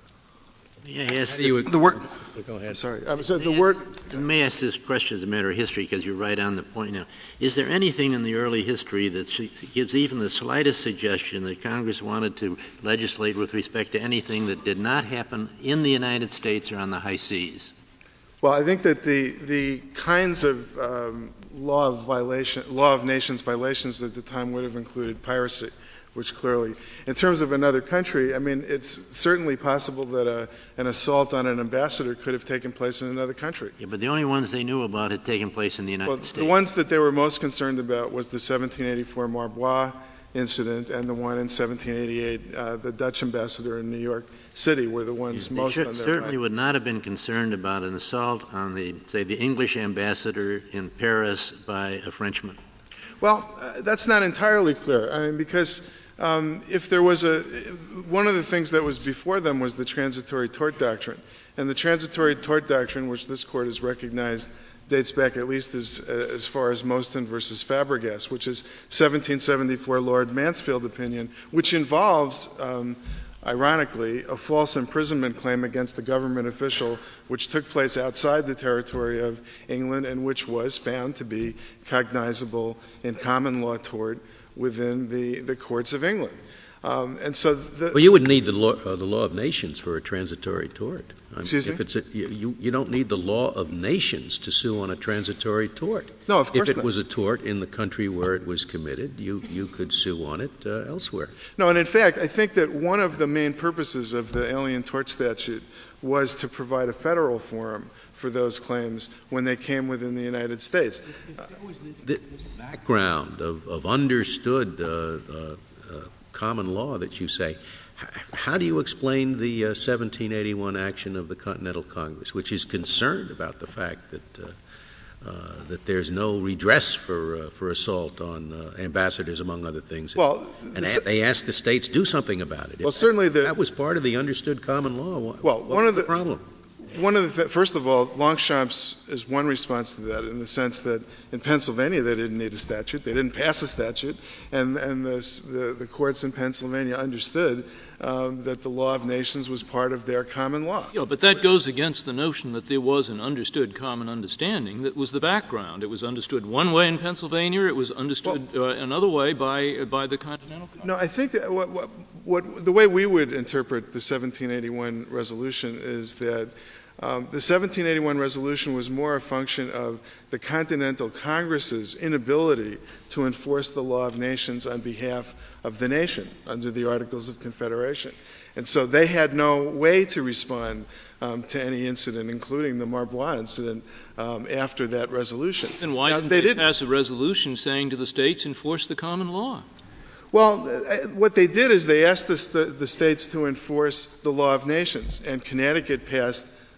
Yeah, yes, You the word. Go ahead. I'm sorry. Um, so the word. May I ask this question as a matter of history, because you're right on the point now. Is there anything in the early history that gives even the slightest suggestion that Congress wanted to legislate with respect to anything that did not happen in the United States or on the high seas? Well, I think that the the kinds of um, law of violation, law of nations violations at the time would have included piracy, which clearly, in terms of another country, I mean, it's certainly possible that a, an assault on an ambassador could have taken place in another country. Yeah, but the only ones they knew about had taken place in the United Well, States. the ones that they were most concerned about was the seventeen eighty-four Marbois incident and the one in seventeen eighty-eight, uh, the Dutch ambassador in New York City were the ones They most should, on their certainly mind. would not have been concerned about an assault on the, say, the English ambassador in Paris by a Frenchman. Well, uh, that's not entirely clear. I mean, because um, if there was a one of the things that was before them was the transitory tort doctrine, and the transitory tort doctrine, which this court has recognized, dates back at least as as far as Mostyn versus Fabregas, which is seventeen seventy-four Lord Mansfield opinion, which involves. Um, Ironically, a false imprisonment claim against a government official which took place outside the territory of England and which was found to be cognizable in common law tort within the, the courts of England. Um, and so the, Well, you would need the law, uh, the law of nations for a transitory tort. I mean, Excuse me? if it's a, you, you, you don't need the law of nations to sue on a transitory tort. No, of course If it not. was a tort in the country where it was committed, you, you could sue on it uh, elsewhere. No, and in fact, I think that one of the main purposes of the Alien Tort Statute was to provide a federal forum for those claims when they came within the United States. The background of, of understood uh, uh, uh, common law that you say, how do you explain the uh, seventeen eighty-one action of the Continental Congress, which is concerned about the fact that uh, uh, that there's no redress for uh, for assault on uh, ambassadors, among other things? Well, and the, a- they ask the states do something about it. well, If certainly the that was part of the understood common law. What, Well, what one was of the- the problem? One of the, first of all, Longchamps is one response to that in the sense that in Pennsylvania they didn't need a statute, they didn't pass a statute, and, and the, the, the courts in Pennsylvania understood um, that the law of nations was part of their common law. Yeah, but that goes against the notion that there was an understood common understanding that was the background. It was understood one way in Pennsylvania, it was understood uh, another way by, by the Continental Congress. No, I think that what, what, what the way we would interpret the seventeen eighty-one resolution is that Um, the seventeen eighty-one resolution was more a function of the Continental Congress's inability to enforce the law of nations on behalf of the nation under the Articles of Confederation. And so they had no way to respond um, to any incident, including the Marbois incident, um, after that resolution. Then why Now, didn't they they, didn't- pass a resolution saying to the states, enforce the common law? Well, uh, what they did is they asked the, st- the states to enforce the law of nations, and Connecticut passed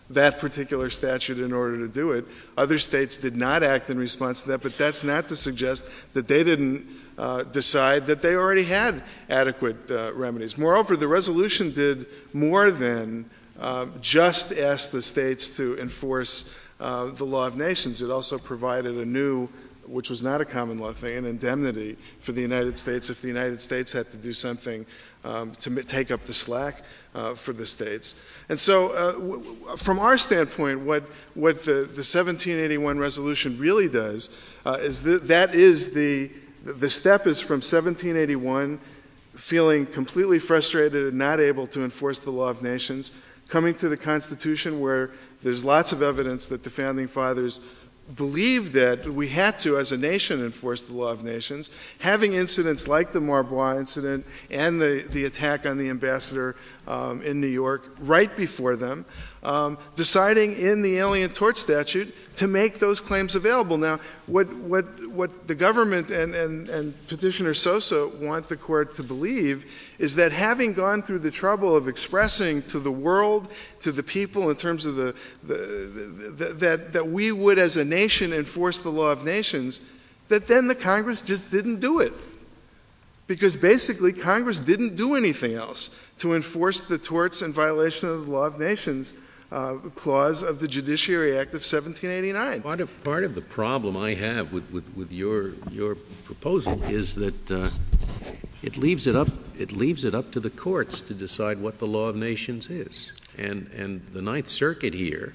that particular statute in order to do it. Other states did not act in response to that, but that's not to suggest that they didn't uh, decide that they already had adequate uh, remedies. Moreover, the resolution did more than uh, just ask the states to enforce uh, the law of nations. It also provided a new, which was not a common law thing, an indemnity for the United States if the United States had to do something um, to m- take up the slack uh, for the states. And so uh, w- w- from our standpoint, what, what the, the seventeen eighty-one resolution really does uh, is that that is the, the step is from seventeen eighty-one, feeling completely frustrated and not able to enforce the law of nations, coming to the Constitution where there's lots of evidence that the Founding Fathers believed that we had to, as a nation, enforce the law of nations, having incidents like the Marbois incident and the, the attack on the ambassador um, in New York right before them, um, deciding in the Alien Tort Statute to make those claims available. Now, what, what, what the government and, and, and Petitioner Sosa want the court to believe is that having gone through the trouble of expressing to the world, to the people in terms of the, the, the, the that, that we would as a nation enforce the law of nations, that then the Congress just didn't do it. Because basically Congress didn't do anything else to enforce the torts and violation of the law of nations uh, clause of the Judiciary Act of seventeen eighty-nine. Part of, part of the problem I have with, with, with your, your proposal is that uh, it leaves it up it leaves it up to the courts to decide what the law of nations is. And, and the Ninth Circuit here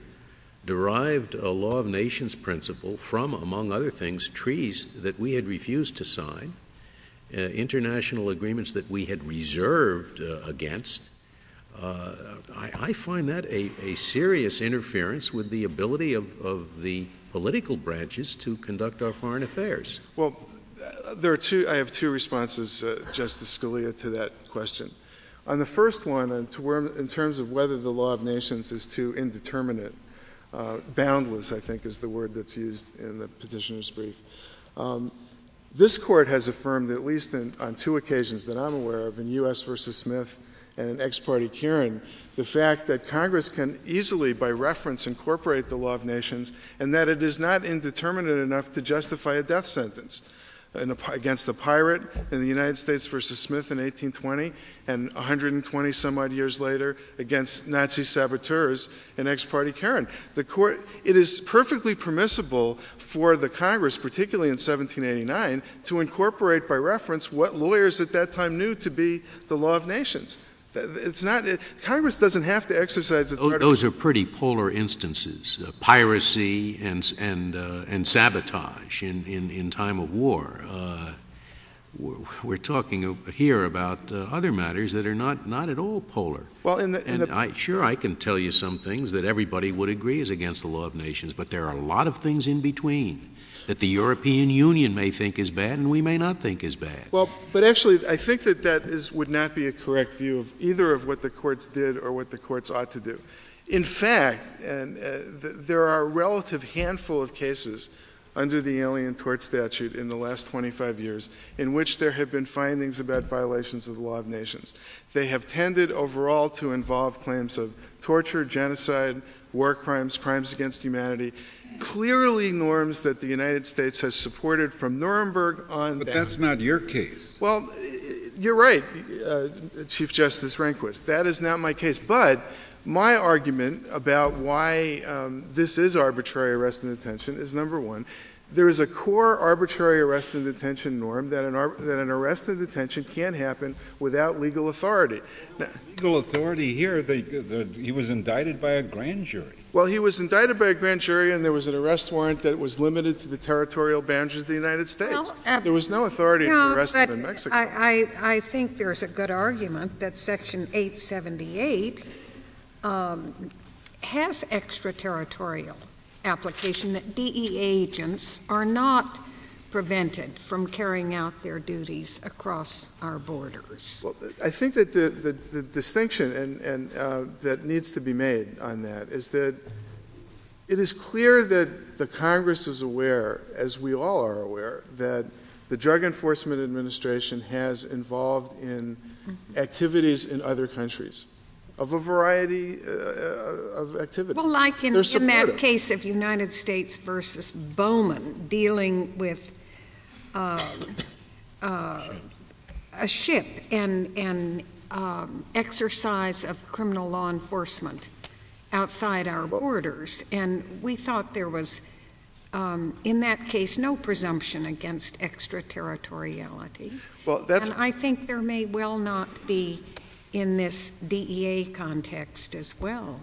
derived a law of nations principle from, among other things, treaties that we had refused to sign, uh, international agreements that we had reserved uh, against. Uh, I, I find that a, a serious interference with the ability of, of the political branches to conduct our foreign affairs. Well, there are two. I have two responses, uh, Justice Scalia, to that question. On the first one, uh, to where, in terms of whether the law of nations is too indeterminate, uh, boundless, I think is the word that's used in the petitioner's brief. Um, this court has affirmed, at least in, on two occasions that I'm aware of, in U S versus Smith and in Ex parte Kieran, the fact that Congress can easily, by reference, incorporate the law of nations, and that it is not indeterminate enough to justify a death sentence in a, against a pirate in the United States versus Smith in eighteen twenty, and one hundred twenty some odd years later against Nazi saboteurs in Ex parte Kieran. The court, it is perfectly permissible for the Congress, particularly in seventeen eighty-nine, to incorporate by reference what lawyers at that time knew to be the law of nations. It's not. It, Congress doesn't have to exercise its. Those, those are pretty polar instances: uh, piracy and and uh, and sabotage in, in, in time of war. Uh, we're, we're talking here about uh, other matters that are not, not at all polar. Well, in the, in and the I, sure, I can tell you some things that everybody would agree is against the law of nations, but there are a lot of things in between that the European Union may think is bad and we may not think is bad. Well, but actually, I think that that is, would not be a correct view of either of what the courts did or what the courts ought to do. In fact, and uh, th- there are a relative handful of cases under the Alien Tort Statute in the last twenty-five years in which there have been findings about violations of the law of nations. They have tended overall to involve claims of torture, genocide, war crimes, crimes against humanity, clearly norms that the United States has supported from Nuremberg on But down. that's not your case. Well, you're right, uh, Chief Justice Rehnquist. That is not my case. But my argument about why um, this is arbitrary arrest and detention is, number one, there is a core arbitrary arrest and detention norm that an, ar- that an arrest and detention can't happen without legal authority. Now, Legal authority here, they, the, he was indicted by a grand jury. Well, he was indicted by a grand jury, and there was an arrest warrant that was limited to the territorial boundaries of the United States. Well, uh, there was no authority no, to arrest but him in Mexico. I, I, I think there's a good argument that Section eight seventy-eight um, has extraterritorial application, that D E A agents are not prevented from carrying out their duties across our borders. Well, I think that the, the, the distinction and, and uh, that needs to be made on that is that it is clear that the Congress is aware, as we all are aware, that the Drug Enforcement Administration has involved in activities in other countries. of a variety uh, of activities. Well, like in, They're in that supportive. case of United States versus Bowman, dealing with uh, uh, a ship and, and um, exercise of criminal law enforcement outside our borders. And we thought there was, um, in that case, no presumption against extraterritoriality. Well, that's And I think there may well not be in this D E A context as well.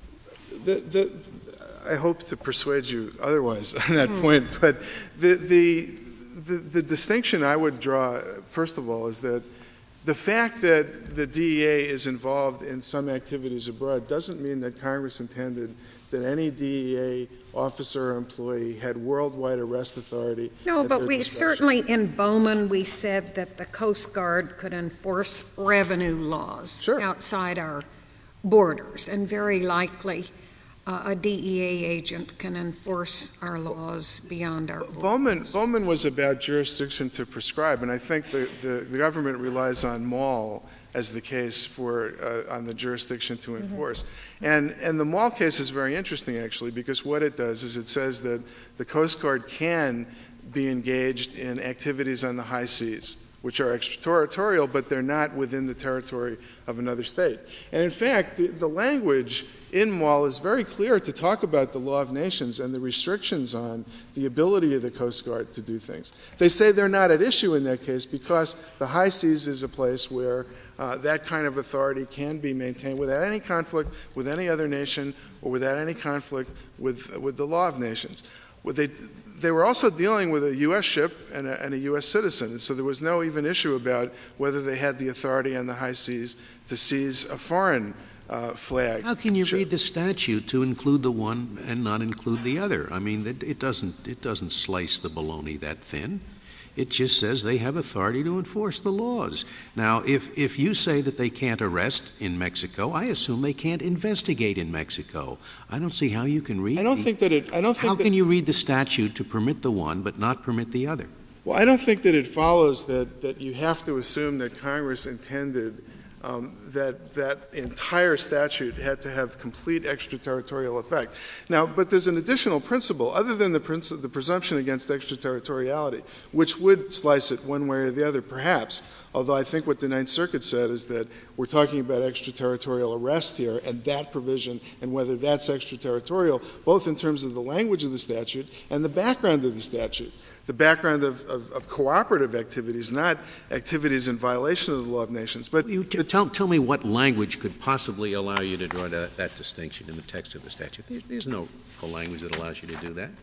the, the, I hope to persuade you otherwise on that mm. point, but the, the, the, the distinction I would draw, first of all, is that the fact that the D E A is involved in some activities abroad doesn't mean that Congress intended that any D E A officer or employee had worldwide arrest authority. No, but we discretion. certainly in Bowman we said that the Coast Guard could enforce revenue laws sure. outside our borders, and very likely uh, a D E A agent can enforce our laws beyond our borders. Bowman, Bowman was about jurisdiction to prescribe, and I think the, the, the government relies on Maul as the case for uh, on the jurisdiction to enforce. Mm-hmm. And and the Maul case is very interesting, actually, because what it does is it says that the Coast Guard can be engaged in activities on the high seas, which are extraterritorial, but they're not within the territory of another state. And in fact, the, the language in Maul is very clear to talk about the law of nations and the restrictions on the ability of the Coast Guard to do things. They say they're not at issue in that case because the high seas is a place where uh, that kind of authority can be maintained without any conflict with any other nation or without any conflict with, with the law of nations. What they, they were also dealing with a U S ship and a, and a U S citizen, so there was no even issue about whether they had the authority on the high seas to seize a foreign Uh, flag. How can you Sure. read the statute to include the one and not include the other? I mean, it, it doesn't it doesn't slice the bologna that thin. It just says they have authority to enforce the laws. Now, if if you say that they can't arrest in Mexico, I assume they can't investigate in Mexico. I don't see how you can read. I don't the, think that it. I don't think How that, can you read the statute to permit the one but not permit the other? Well, I don't think that it follows that that you have to assume that Congress intended Um, that that entire statute had to have complete extraterritorial effect. Now, but there's an additional principle, other than the, princ- the presumption against extraterritoriality, which would slice it one way or the other, perhaps, although I think what the Ninth Circuit said is that we're talking about extraterritorial arrest here, and that provision, and whether that's extraterritorial, both in terms of the language of the statute and the background of the statute. The background of, of, of cooperative activities, not activities in violation of the law of nations. But you t- tell, tell me what language could possibly allow you to draw that, that distinction in the text of the statute. There, there's no language that allows you to do that.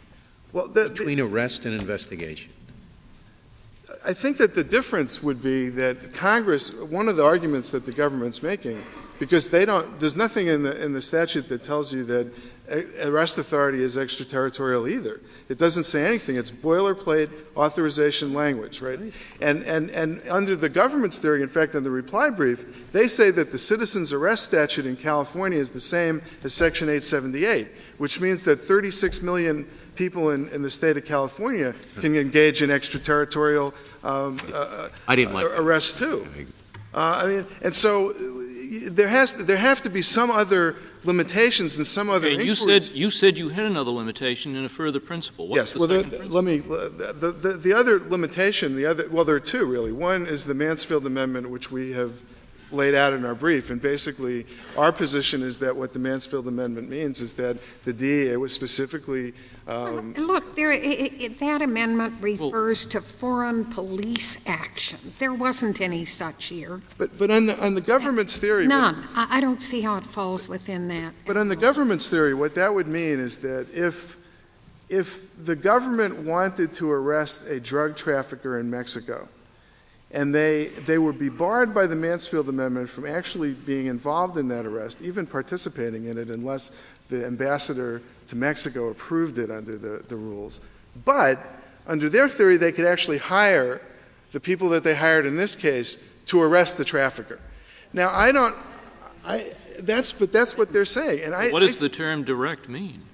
Well, the, between the, arrest and investigation. I think that the difference would be that Congress, one of the arguments that the government's making, because they don't, there's nothing in the in the statute that tells you that arrest authority is extraterritorial either. It doesn't say anything. It's boilerplate authorization language, right? right? And, and, and under the government's theory, in fact, in the reply brief, they say that the citizen's arrest statute in California is the same as Section eight seventy-eight, which means that thirty-six million people in, in the state of California can engage in extraterritorial um, uh, I didn't like arrest too. Uh, I mean, and so there has to, there have to be some other limitations and some other okay, you inquiries. said you said you had another limitation in a further principle. What's yes, the well, second the, principle? let me the, the the other limitation, the other well, there are two really. One is the Mansfield Amendment, which we have laid out in our brief, and basically our position is that what the Mansfield Amendment means is that the D E A was specifically. Um, well, look, there, it, it, that amendment refers well, to foreign police action. There wasn't any such here. But but on the on the government's theory, none. What, I, I don't see how it falls within that. But on the government's theory, what that would mean is that if if the government wanted to arrest a drug trafficker in Mexico, and they they would be barred by the Mansfield Amendment from actually being involved in that arrest, even participating in it, unless the ambassador to Mexico approved it under the, the rules. But under their theory, they could actually hire the people that they hired in this case to arrest the trafficker. Now, I don't, I that's but that's what they're saying. And I, what does I, the term direct mean?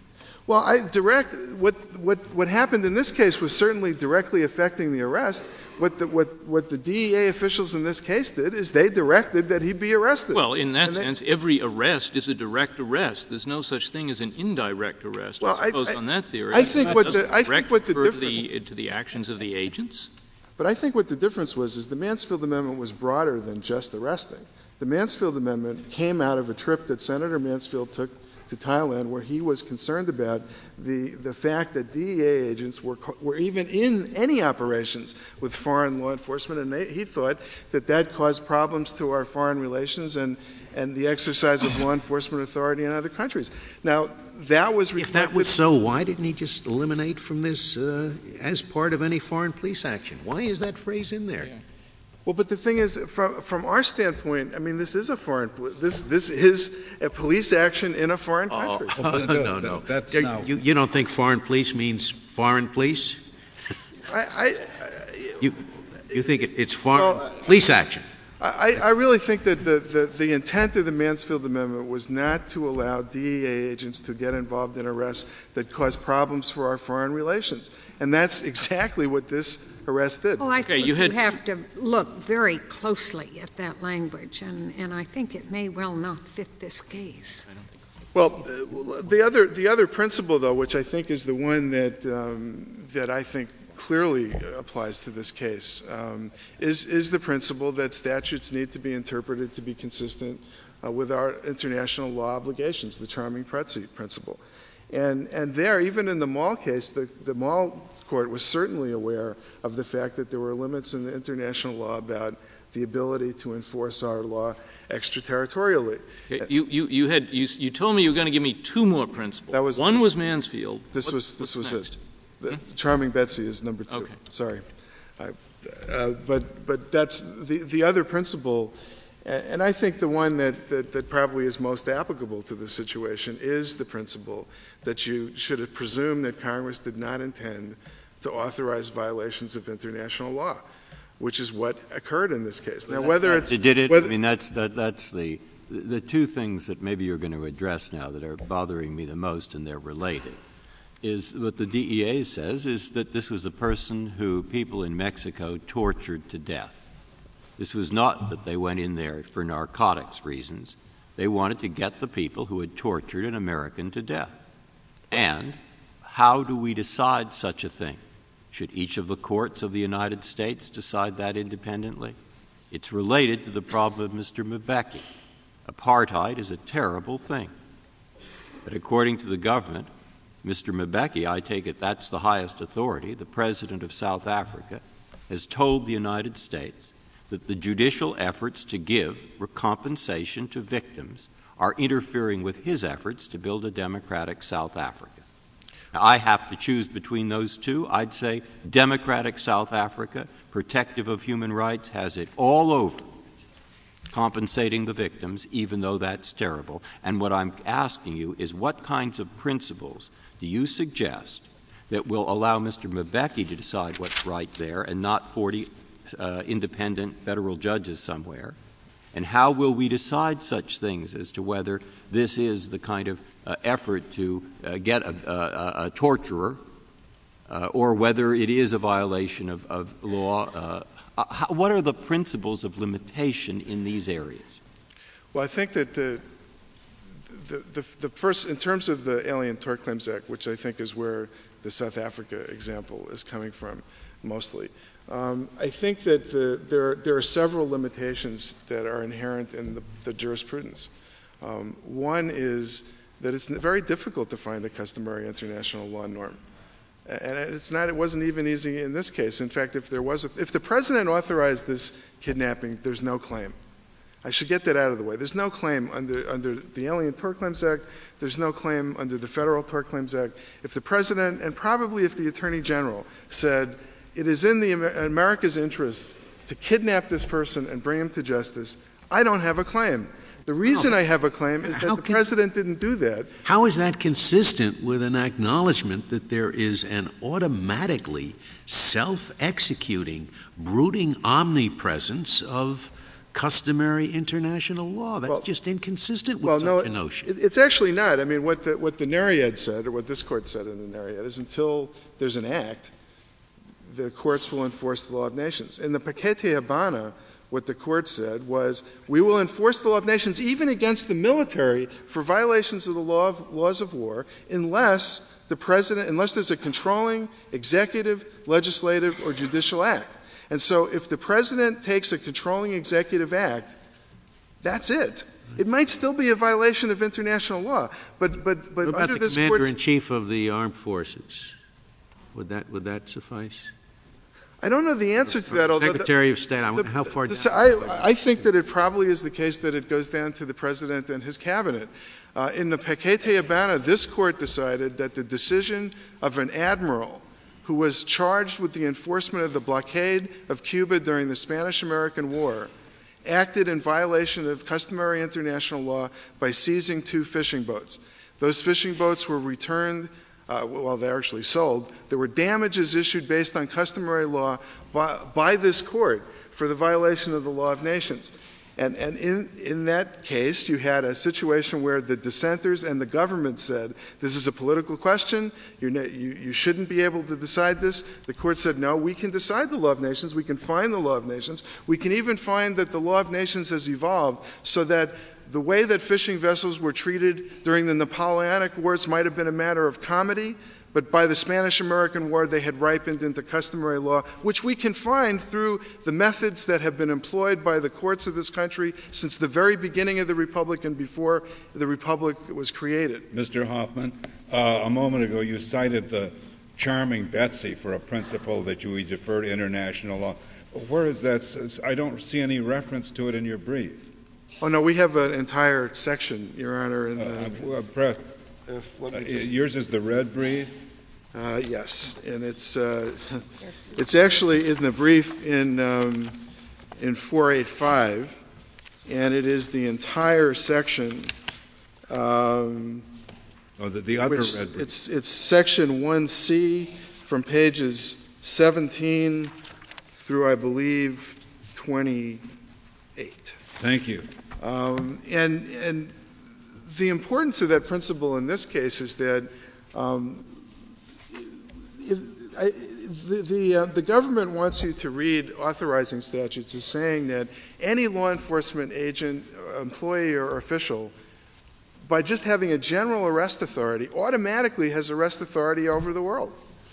Well, I direct what what what happened in this case was certainly directly affecting the arrest. What the what what the D E A officials in this case did is they directed that he be arrested. Well, in that And they- sense, every arrest is a direct arrest. There's no such thing as an indirect arrest. Well, I suppose I- on that theory. I think That what the- doesn't I think direct what the refer to difference- the, to the actions of the agents. But I think what the difference was is the Mansfield Amendment was broader than just arresting. The Mansfield Amendment came out of a trip that Senator Mansfield took to Thailand, where he was concerned about the the fact that D E A agents were were even in any operations with foreign law enforcement, and they, he thought that that caused problems to our foreign relations and and the exercise of law enforcement authority in other countries. Now, that was If that was so, why didn't he just eliminate from this uh, as part of any foreign police action? Why is that phrase in there? Yeah. Well, but the thing is, from from our standpoint, I mean, this is a foreign this this is a police action in a foreign country. Oh, no, no, no. That's You- now- You, you don't think foreign police means foreign police? I, I You, you think it, it's foreign Well, police action? I, I really think that the, the, the intent of the Mansfield Amendment was not to allow D E A agents to get involved in arrests that cause problems for our foreign relations. And that's exactly what this arrest did. Oh, I Okay, think you you had- have to look very closely at that language, and, and I think it may well not fit this case. Well, uh, the other, the other principle, though, which I think is the one that, um, that I think clearly applies to this case, um, is, is the principle that statutes need to be interpreted to be consistent uh, with our international law obligations, the charming pretzi principle. And, and there, even in the Mall case, the, the Mall court was certainly aware of the fact that there were limits in the international law about the ability to enforce our law extraterritorially. Okay, You, you, you had, you, you told me you were going to give me two more principles. That was- One was Mansfield. This What- was, this what's was next? it. The Charming Betsy is number two. Okay. Sorry. I, uh, but, but that's the, the other principle, a- and I think the one that, that, that probably is most applicable to the situation is the principle that you should presume that Congress did not intend to authorize violations of international law, which is what occurred in this case. Now, whether it's They did it, I whether- mean, that's, that, that's the, the two things that maybe you're going to address now that are bothering me the most, and they're related, is what the D E A says is that this was a person who people in Mexico tortured to death. This was not that they went in there for narcotics reasons. They wanted to get the people who had tortured an American to death. And how do we decide such a thing? Should each of the courts of the United States decide that independently? It's related to the problem of Mister Mbeki. Apartheid is a terrible thing. But according to the government, Mister Mbeki, I take it that's the highest authority, the President of South Africa, has told the United States that the judicial efforts to give compensation to victims are interfering with his efforts to build a democratic South Africa. Now, I have to choose between those two. I'd say democratic South Africa, protective of human rights, has it all over, compensating the victims, even though that's terrible. And what I'm asking you is what kinds of principles do you suggest that will allow Mister Mbeki to decide what's right there and not forty uh, independent federal judges somewhere? And how will we decide such things as to whether this is the kind of uh, effort to uh, get a, a, a torturer uh, or whether it is a violation of, of law? Uh, uh, how, what are the principles of limitation in these areas? Well, I think that the, the, the, the first, in terms of the Alien Tort Claims Act, which I think is where the South Africa example is coming from mostly, um, I think that the, there, there are several limitations that are inherent in the, the jurisprudence. Um, one is that it's very difficult to find a customary international law norm. And it's not, it wasn't even easy in this case. In fact, if there was, a, if the president authorized this kidnapping, there's no claim. I should get that out of the way. There's no claim under, under the Alien Tort Claims Act. There's no claim under the Federal Tort Claims Act. If the president, and probably if the Attorney General, said it is in the America's interest to kidnap this person and bring him to justice, I don't have a claim. The reason How- I have a claim is that how the can- president didn't do that. How is that consistent with an acknowledgement that there is an automatically self-executing, brooding omnipresence of customary international law. That's Well, just inconsistent with well, such no, a notion. it- it's actually not. I mean, what the, what the Nariad said, or what this court said in the Nariad, is until there's an act, the courts will enforce the law of nations. In the Paquete Habana, what the court said was, we will enforce the law of nations even against the military for violations of the law of, laws of war, unless the president, unless there's a controlling executive, legislative, or judicial act. And so if the president takes a controlling executive act, that's it. It might still be a violation of international law, but but but what about under the this commander court's, in chief of the armed forces? Would that would that suffice? I don't know the answer to that. Although Secretary of State, I the, how far the, down? I, I think that it probably is the case that it goes down to the president and his cabinet. Uh, in the Paquete Habana, this court decided that the decision of an admiral who was charged with the enforcement of the blockade of Cuba during the Spanish-American War acted in violation of customary international law by seizing two fishing boats. Those fishing boats were returned, uh, well, they actually sold. There were damages issued based on customary law by, by this court for the violation of the law of nations. And, and in, in that case, you had a situation where the dissenters and the government said, this is a political question, You're ne- you, you shouldn't be able to decide this. The court said, no, we can decide the law of nations, we can find the law of nations, we can even find that the law of nations has evolved so that the way that fishing vessels were treated during the Napoleonic Wars might have been a matter of comedy, but by the Spanish-American War, they had ripened into customary law, which we can find through the methods that have been employed by the courts of this country since the very beginning of the Republic and before the Republic was created. Mister Hoffman, uh, a moment ago you cited the charming Betsy for a principle that you defer to international law. Where is that? I don't see any reference to it in your brief. Oh, no, we have an entire section, Your Honor. In the, Uh, uh, pre- if, let uh, me just, yours is the red brief? Uh, yes, and it's uh, it's actually in the brief in um, in four eighty-five, and it is the entire section. Um, oh, the, the other which red brief. It's it's section one C from pages seventeen through, I believe, twenty-eight. Thank you. Um, and and the importance of that principle in this case is that. Um, If, I, the the, uh, the government wants you to read authorizing statutes as saying that any law enforcement agent, employee, or official, by just having a general arrest authority, automatically has arrest authority over the world.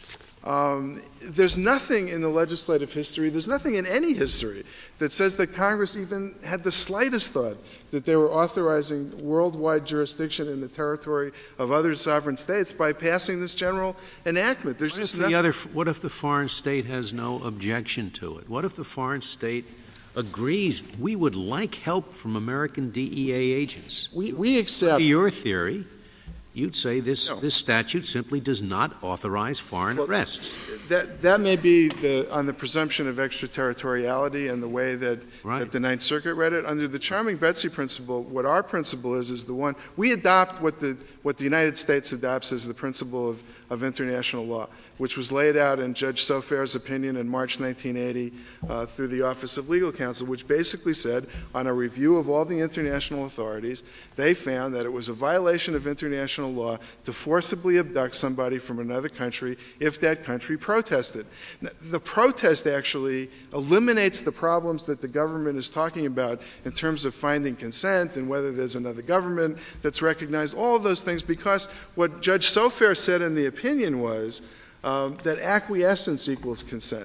Um, there's nothing in the legislative history, there's nothing in any history that says that Congress even had the slightest thought that they were authorizing worldwide jurisdiction in the territory of other sovereign states by passing this general enactment. There's What just if, the nothing. other, what if the foreign state has no objection to it? What if the foreign state agrees we would like help from American D E A agents? We, we accept. Under your theory, you'd say this, No. this statute simply does not authorize foreign Well, arrests. That that may be the on the presumption of extraterritoriality and the way that, Right. that the Ninth Circuit read it. Under the charming Betsy principle, what our principle is is the one we adopt what the what the United States adopts as the principle of, of international law, which was laid out in Judge Sofair's opinion in March nineteen eighty uh, through the Office of Legal Counsel, which basically said, on a review of all the international authorities, they found that it was a violation of international law to forcibly abduct somebody from another country if that country protested. Now, the protest actually eliminates the problems that the government is talking about in terms of finding consent and whether there's another government that's recognized, all of those things, because what Judge Sofair said in the opinion was um, that acquiescence equals consent.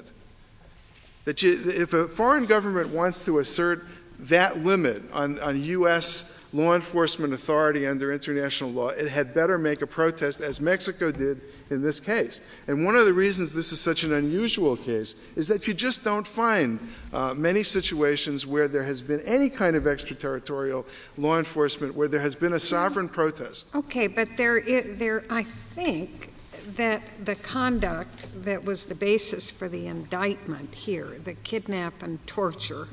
That you, if a foreign government wants to assert that limit on, on U S law enforcement authority under international law, it had better make a protest, as Mexico did in this case. And one of the reasons this is such an unusual case is that you just don't find uh, many situations where there has been any kind of extraterritorial law enforcement, where there has been a sovereign protest. Okay, but there, is, there, I think that the conduct that was the basis for the indictment here, the kidnap and torture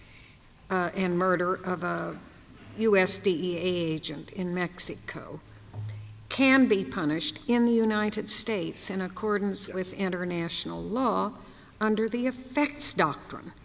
uh, and murder of a U S D E A agent in Mexico, can be punished in the United States in accordance Yes. with international law under the effects doctrine.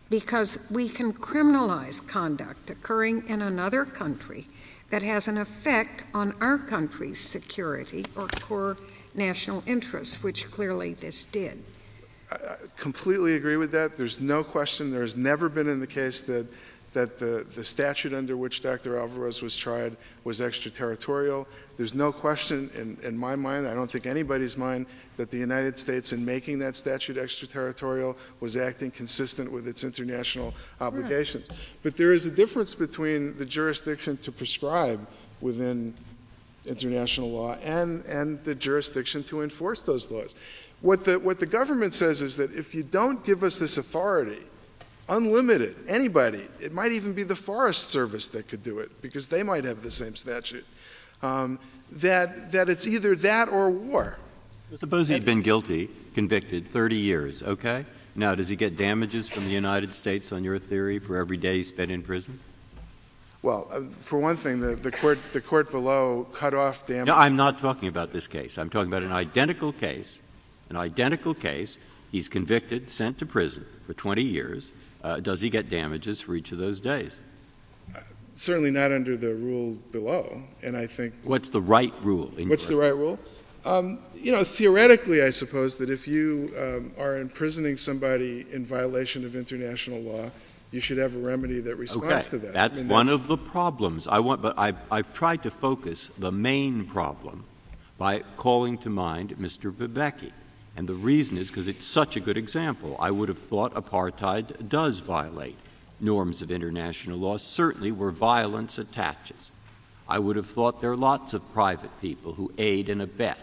because we can criminalize conduct occurring in another country that has an effect on our country's security or core national interests, which clearly this did. I completely agree with that. There's no question. There has never been in the case that that the, the statute under which Doctor Alvarez was tried was extraterritorial. There's no question in, in my mind, I don't think anybody's mind, that the United States, in making that statute extraterritorial, was acting consistent with its international obligations. Right. But there is a difference between the jurisdiction to prescribe within international law and, and the jurisdiction to enforce those laws. What the, what the government says is that if you don't give us this authority, unlimited, anybody, it might even be the Forest Service that could do it, because they might have the same statute, um, that, that it's either that or war. Suppose he'd been guilty, convicted, thirty years, okay? Now, does he get damages from the United States, on your theory, for every day he spent in prison? Well, uh, for one thing, the, the, court, the court below cut off damages. No, I'm not talking about this case. I'm talking about an identical case. An identical case, he's convicted, sent to prison for twenty years. Uh, does he get damages for each of those days? Uh, certainly not under the rule below, and I think... What's the right rule? What's the right rule? Um, you know, theoretically, I suppose that if you um, are imprisoning somebody in violation of international law, you should have a remedy that responds okay. to that. That's I mean, one that's, of the problems. I want, but I, I've tried to focus the main problem by calling to mind Mister Bebeki. And the reason is because it's such a good example. I would have thought apartheid does violate norms of international law, certainly where violence attaches. I would have thought there are lots of private people who aid and abet.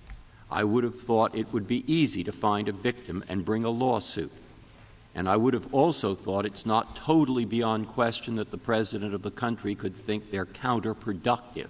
I would have thought it would be easy to find a victim and bring a lawsuit. And I would have also thought it's not totally beyond question that the president of the country could think they're counterproductive,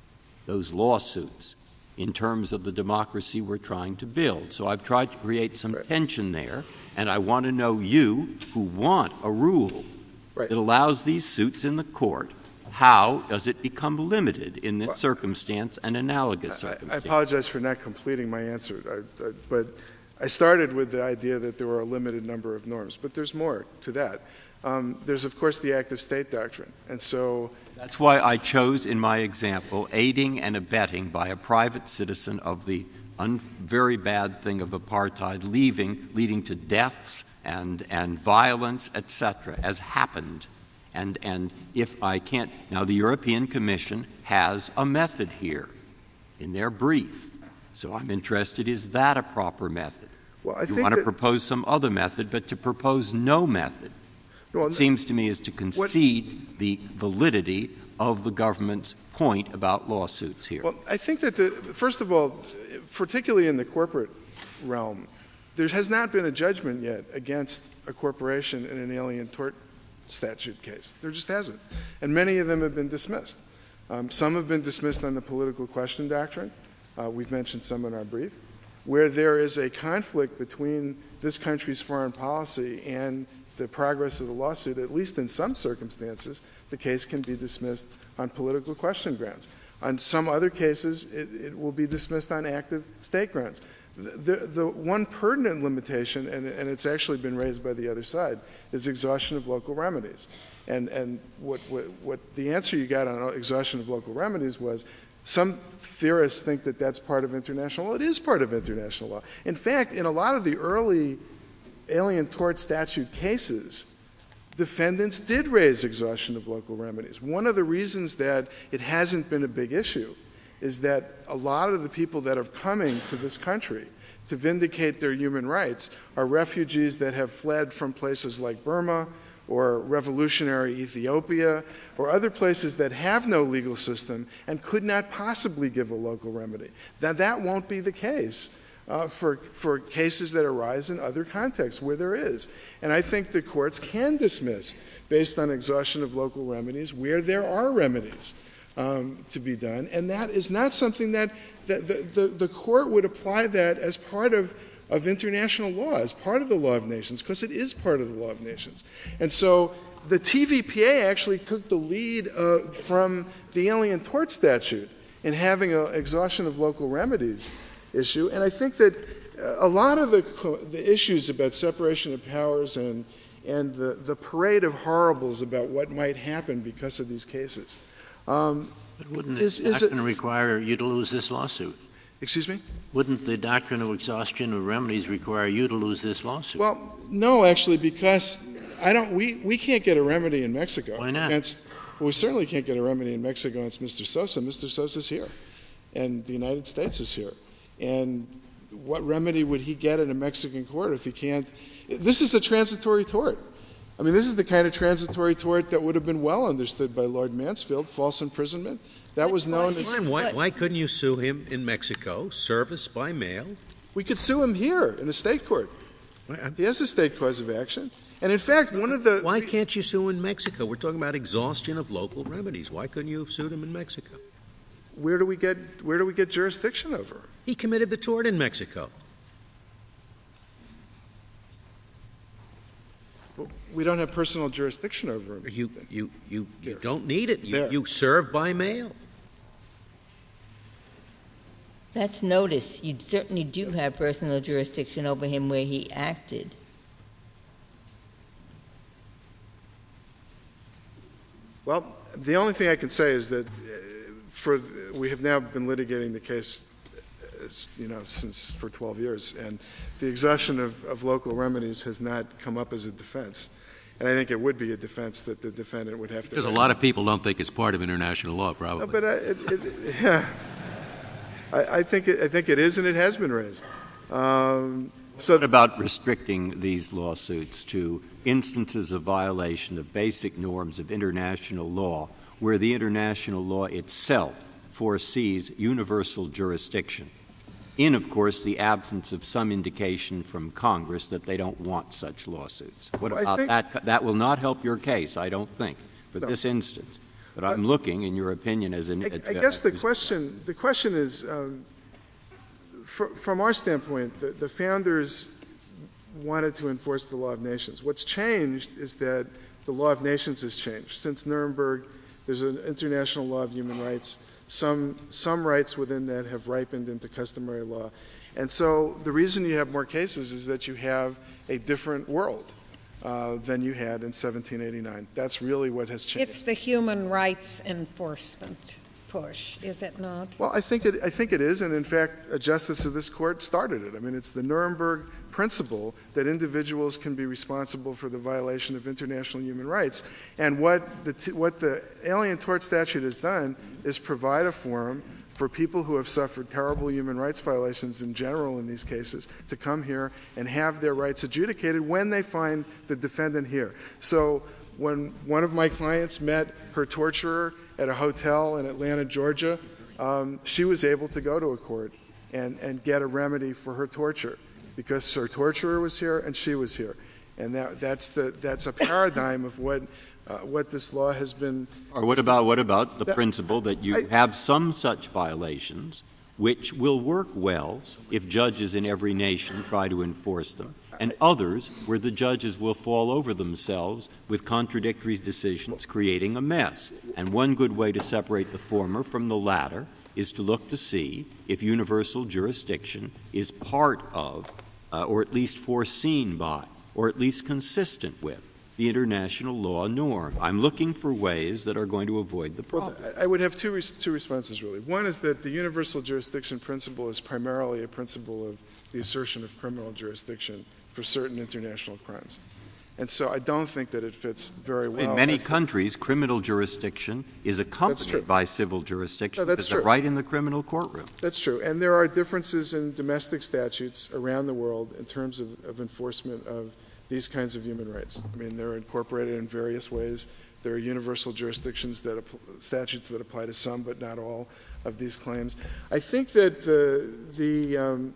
those lawsuits, in terms of the democracy we're trying to build. So I've tried to create some right. tension there, and I want to know you, who want a rule right. that allows these suits in the court, how does it become limited in this well, circumstance and analogous I, circumstance? I apologize for not completing my answer, I, I, but I started with the idea that there were a limited number of norms, but there's more to that. Um, there's, of course, the active state doctrine, and so... That's why I chose in my example aiding and abetting by a private citizen of the un- very bad thing of apartheid, leaving, leading to deaths and, and violence, et cetera, as happened. And, and if I can't... Now, the European Commission has a method here in their brief. So I'm interested, is that a proper method? Well, I you think want to that, propose some other method, but to propose no method, well, it seems to me, is to concede what, the validity of the government's point about lawsuits here. Well, I think that, the, first of all, particularly in the corporate realm, there has not been a judgment yet against a corporation in an alien tort statute case. There just hasn't. And many of them have been dismissed. Um, some have been dismissed on the political question doctrine. Uh, we've mentioned some in our brief, where there is a conflict between this country's foreign policy and the progress of the lawsuit. At least in some circumstances, the case can be dismissed on political question grounds. On some other cases, it, it will be dismissed on active state grounds. The, the, the one pertinent limitation, and, and it's actually been raised by the other side, is exhaustion of local remedies. And, and what, what, what the answer you got on exhaustion of local remedies was, some theorists think that that's part of international law. It is part of international law. In fact, in a lot of the early alien tort statute cases, defendants did raise exhaustion of local remedies. One of the reasons that it hasn't been a big issue is that a lot of the people that are coming to this country to vindicate their human rights are refugees that have fled from places like Burma or revolutionary Ethiopia or other places that have no legal system and could not possibly give a local remedy. Now, that won't be the case uh, for, for cases that arise in other contexts where there is. And I think the courts can dismiss based on exhaustion of local remedies where there are remedies um, to be done. And that is not something that, that the, the, the court would apply that as part of of international law, as part of the law of nations, because it is part of the law of nations. And so the T V P A actually took the lead uh, from the alien tort statute in having an exhaustion of local remedies issue. And I think that a lot of the, the issues about separation of powers and, and the, the parade of horribles about what might happen because of these cases. Um, But wouldn't is, the is doctrine it, require you to lose this lawsuit? excuse me? Wouldn't the doctrine of exhaustion of remedies require you to lose this lawsuit? Well, no, actually, because I don't. We, we can't get a remedy in Mexico. Why not? Against, well, we certainly can't get a remedy in Mexico against Mister Sosa. Mister Sosa's here, and the United States is here. And what remedy would he get in a Mexican court if he can't? This is a transitory tort. I mean, this is the kind of transitory tort that would have been well understood by Lord Mansfield, false imprisonment. That was known as... Fine. Why, why couldn't you sue him in Mexico, service by mail? We could sue him here in a state court. He has a state cause of action. And in fact, one of the... Why can't you sue in Mexico? We're talking about exhaustion of local remedies. Why couldn't you have sued him in Mexico? Where do we get, where do we get jurisdiction over him? He committed the tort in Mexico. We don't have personal jurisdiction over him. You, you, you, you don't need it. You, There. you serve by mail. That's notice. You certainly do have personal jurisdiction over him where he acted. Well, the only thing I can say is that uh, for we have now been litigating the case, uh, as, you know, since for twelve years, and the exhaustion of, of local remedies has not come up as a defense. And I think it would be a defense that the defendant would have to. Because a lot of people don't think it's part of international law, probably. No, but I, it, it, yeah, I, I think it, I think it is, and it has been raised. Um, so what about restricting these lawsuits to instances of violation of basic norms of international law, where the international law itself foresees universal jurisdiction, in, of course, the absence of some indication from Congress that they don't want such lawsuits? What Well, I about think- that? That will not help your case, I don't think, for No. this instance. But I'm looking, in your opinion, as an... I, I guess the question the question is, um, fr- from our standpoint, the, the founders wanted to enforce the law of nations. What's changed is that the law of nations has changed. Since Nuremberg, there's an international law of human rights. Some, some rights within that have ripened into customary law. And so the reason you have more cases is that you have a different world uh, than you had in seventeen eighty-nine. That's really what has changed. It's the human rights enforcement push, is it not? Well, I think it, I think it is, and in fact, a justice of this court started it. I mean, it's the Nuremberg principle that individuals can be responsible for the violation of international human rights. And what the, t- what the Alien Tort Statute has done is provide a forum for people who have suffered terrible human rights violations in general in these cases to come here and have their rights adjudicated when they find the defendant here. So when one of my clients met her torturer at a hotel in Atlanta, Georgia, um, she was able to go to a court and, and get a remedy for her torture because her torturer was here and she was here. And that, that's, the, that's a paradigm of what, uh, what this law has been. Or what about, what about the That- principle that you I- have some such violations which will work well if judges in every nation try to enforce them, and others where the judges will fall over themselves with contradictory decisions, creating a mess. And one good way to separate the former from the latter is to look to see if universal jurisdiction is part of, uh, or at least foreseen by, or at least consistent with, the international law norm. I'm looking for ways that are going to avoid the problem. Well, I would have two, res- two responses, really. One is that the universal jurisdiction principle is primarily a principle of the assertion of criminal jurisdiction for certain international crimes. And so I don't think that it fits very well. In many as the- countries, criminal jurisdiction is true. accompanied by civil jurisdiction. No, that's because they're true. right in the criminal courtroom. That's true. And there are differences in domestic statutes around the world in terms of, of enforcement of these kinds of human rights. I mean, they're incorporated in various ways. There are universal jurisdictions that apply, statutes that apply to some but not all of these claims. I think that the, the um,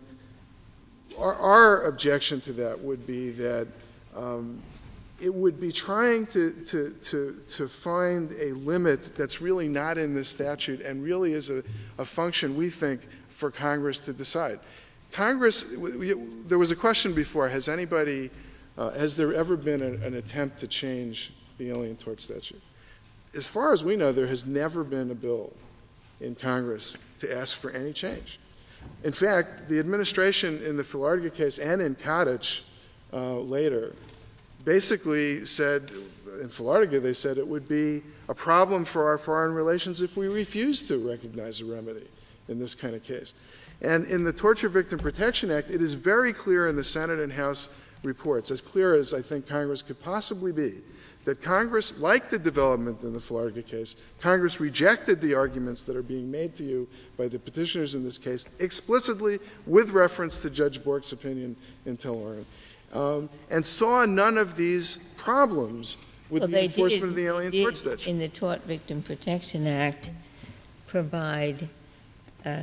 our, our objection to that would be that um, it would be trying to, to, to, to find a limit that's really not in this statute and really is a, a function, we think, for Congress to decide. Congress, we, there was a question before, has anybody, uh, has there ever been a, an attempt to change the Alien Tort Statute? As far as we know, there has never been a bill in Congress to ask for any change. In fact, the administration in the Filarga case and in Cottage uh, later basically said, in Florida, they said it would be a problem for our foreign relations if we refuse to recognize a remedy in this kind of case. And in the Torture Victim Protection Act, it is very clear in the Senate and House reports, as clear as I think Congress could possibly be, that Congress, like the development in the Florida case, Congress rejected the arguments that are being made to you by the petitioners in this case explicitly with reference to Judge Bork's opinion in Teleorem, um, and saw none of these problems with well, the enforcement did, of the Alien Tort Statute. In the Tort Victim Protection Act, provide um,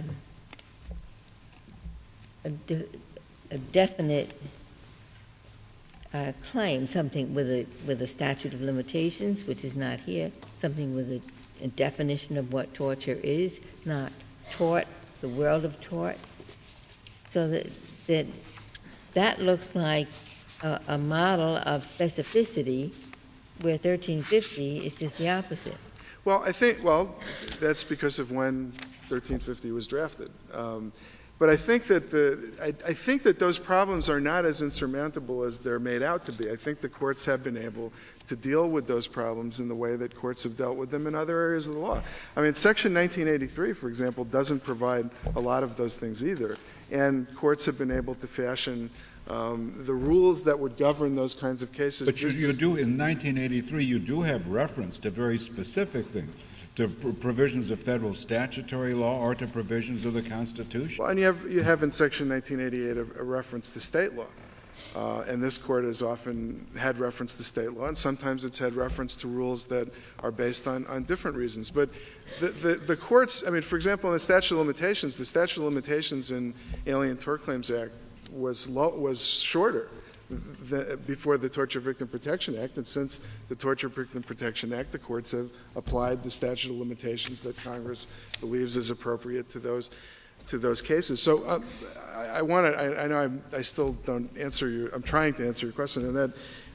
a, de- a definite Uh, claim, something with a with a statute of limitations, which is not here, something with a, a definition of what torture is, not tort, the world of tort. So that that, that looks like a, a model of specificity where thirteen fifty is just the opposite. Well, I think, well, that's because of when thirteen fifty was drafted. Um, But I think that the I, I think that those problems are not as insurmountable as they're made out to be. I think the courts have been able to deal with those problems in the way that courts have dealt with them in other areas of the law. I mean, Section nineteen eighty-three, for example, doesn't provide a lot of those things either, and courts have been able to fashion um, the rules that would govern those kinds of cases. But you, you do in nineteen eighty-three, you do have reference to very specific things, to pr- provisions of federal statutory law or to provisions of the Constitution. Well, and you have, you have in Section nineteen eighty-eight a, a reference to state law. Uh, and this court has often had reference to state law, and sometimes it's had reference to rules that are based on, on different reasons. But the, the, the courts, I mean, for example, in the statute of limitations, the statute of limitations in Alien Tort Claims Act was, low, was shorter the, before the Torture Victim Protection Act, and since the Torture Victim Protection Act, the courts have applied the statute of limitations that Congress believes is appropriate to those to those cases. So uh, I, I want to, I, I know I'm, I still don't answer your, I'm trying to answer your question, and that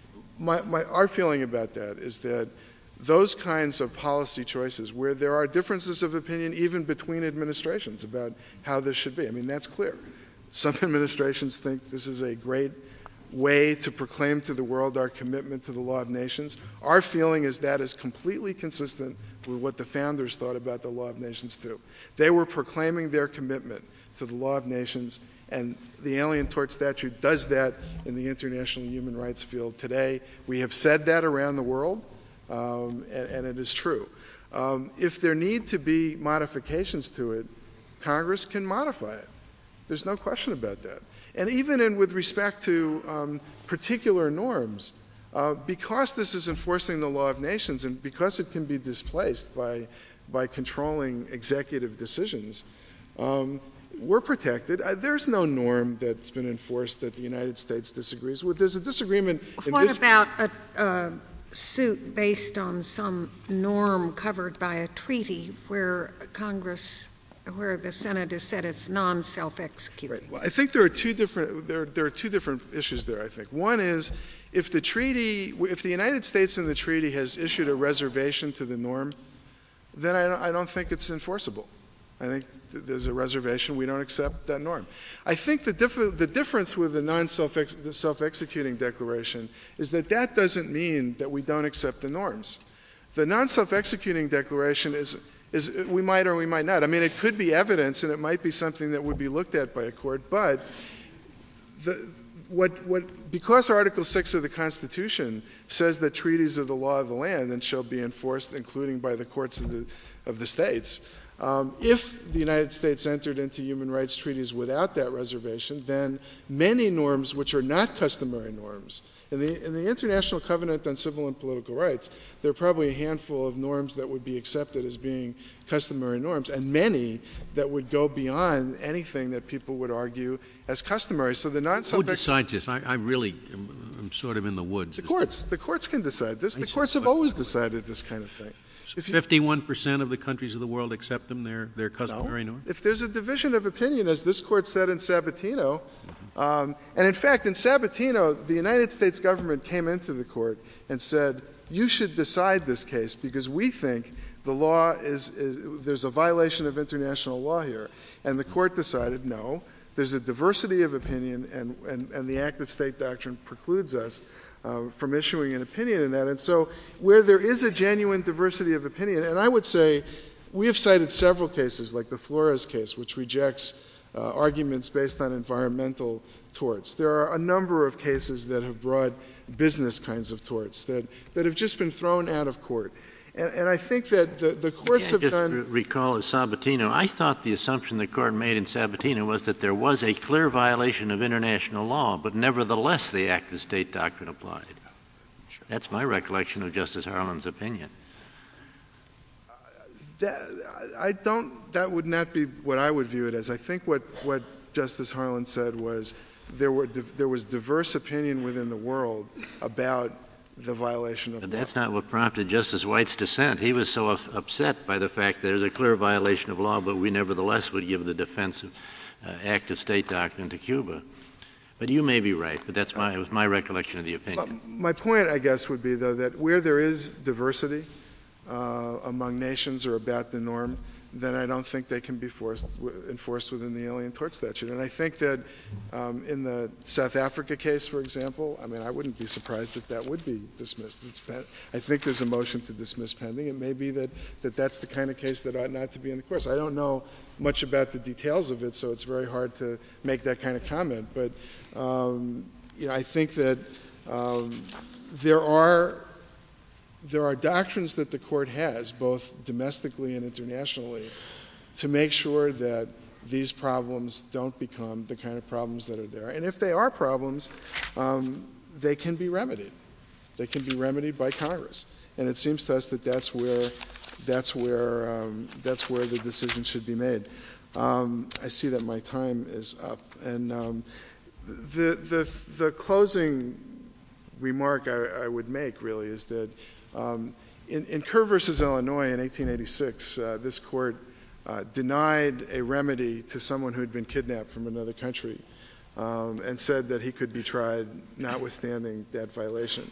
my, my, our feeling about that is that those kinds of policy choices where there are differences of opinion even between administrations about how this should be, I mean, that's clear. Some administrations think this is a great way to proclaim to the world our commitment to the law of nations. Our feeling is that is completely consistent with what the founders thought about the law of nations too. They were proclaiming their commitment to the law of nations, and the Alien Tort Statute does that in the international human rights field today. We have said that around the world, um, and, and it is true. Um, if there need to be modifications to it, Congress can modify it. There's no question about that. And even in, with respect to um, particular norms, uh, because this is enforcing the law of nations and because it can be displaced by, by controlling executive decisions, um, we're protected. Uh, there's no norm that's been enforced that the United States disagrees with. There's a disagreement in what this... about a, a suit based on some norm covered by a treaty where Congress... where the Senate has said it's non-self-executing? Right. Well, I think there are two different there, there are two different issues there, I think. One is if the treaty, if the United States in the treaty has issued a reservation to the norm, then I don't, I don't think it's enforceable. I think th- there's a reservation. We don't accept that norm. I think the, diff- the difference with the non-self-executing declaration is that that doesn't mean that we don't accept the norms. The non-self-executing declaration is is we might or we might not. I mean, it could be evidence, and it might be something that would be looked at by a court, but the, what, what, because Article six of the Constitution says that treaties are the law of the land and shall be enforced, including by the courts of the, of the states, um, if the United States entered into human rights treaties without that reservation, then many norms which are not customary norms, In the, in the International Covenant on Civil and Political Rights, there are probably a handful of norms that would be accepted as being customary norms, and many that would go beyond anything that people would argue as customary. So the non-self- Who decides this? I, I really am I'm sort of in the woods. The courts. The courts can decide this. The courts have always decided this kind of thing. fifty-one percent of the countries of the world accept them, their, their customary no. norms? If there's a division of opinion, as this court said in Sabatino, um, and in fact, in Sabatino, the United States government came into the court and said, you should decide this case because we think the law is, is there's a violation of international law here. And the court decided, no, there's a diversity of opinion, and, and, and the active state doctrine precludes us uh, from issuing an opinion in that. And so where there is a genuine diversity of opinion, and I would say we have cited several cases, like the Flores case, which rejects uh, arguments based on environmental torts. There are a number of cases that have brought business kinds of torts that, that have just been thrown out of court. And, and I think that the, the courts yeah, have just done... Re- recall Sabatino. I thought the assumption the court made in Sabatino was that there was a clear violation of international law, but nevertheless the act of state doctrine applied. That's my recollection of Justice Harlan's opinion. That, I don't, that would not be what I would view it as. I think what, what Justice Harlan said was there, were, there was diverse opinion within the world about the violation of But law. that's not what prompted Justice White's dissent. He was so up- upset by the fact that there's a clear violation of law, but we nevertheless would give the defense of uh, act of state doctrine to Cuba. But you may be right, but that's my, it was my recollection of the opinion. My point, I guess, would be, though, that where there is diversity uh, among nations or about the norm, then I don't think they can be forced, w- enforced within the Alien Tort Statute. And I think that um, in the South Africa case, for example, I mean, I wouldn't be surprised if that would be dismissed. It's pen- I think there's a motion to dismiss pending. It may be that, that that's the kind of case that ought not to be in the courts. I don't know much about the details of it, so it's very hard to make that kind of comment. But, um, you know, I think that um, there are There are doctrines that the court has, both domestically and internationally, to make sure that these problems don't become the kind of problems that are there. And if they are problems, um, they can be remedied. They can be remedied by Congress. And it seems to us that that's where that's where um, that's where the decision should be made. Um, I see that my time is up, and um, the the the closing remark I, I would make really is that. Um, in, in Kerr versus Illinois in eighteen eighty-six, uh, this court uh, denied a remedy to someone who had been kidnapped from another country um, and said that he could be tried notwithstanding that violation.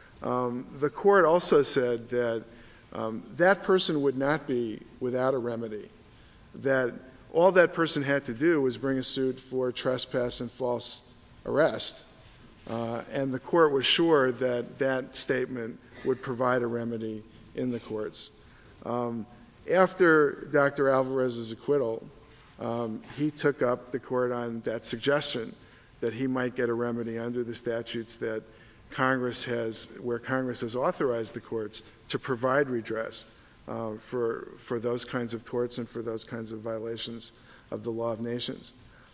Um, the court also said that um, that person would not be without a remedy, that all that person had to do was bring a suit for trespass and false arrest, uh, and the court was sure that that statement would provide a remedy in the courts. Um, after Doctor Alvarez's acquittal, um, he took up the court on that suggestion that he might get a remedy under the statutes that Congress has, where Congress has authorized the courts to provide redress uh, for for those kinds of torts and for those kinds of violations of the law of nations.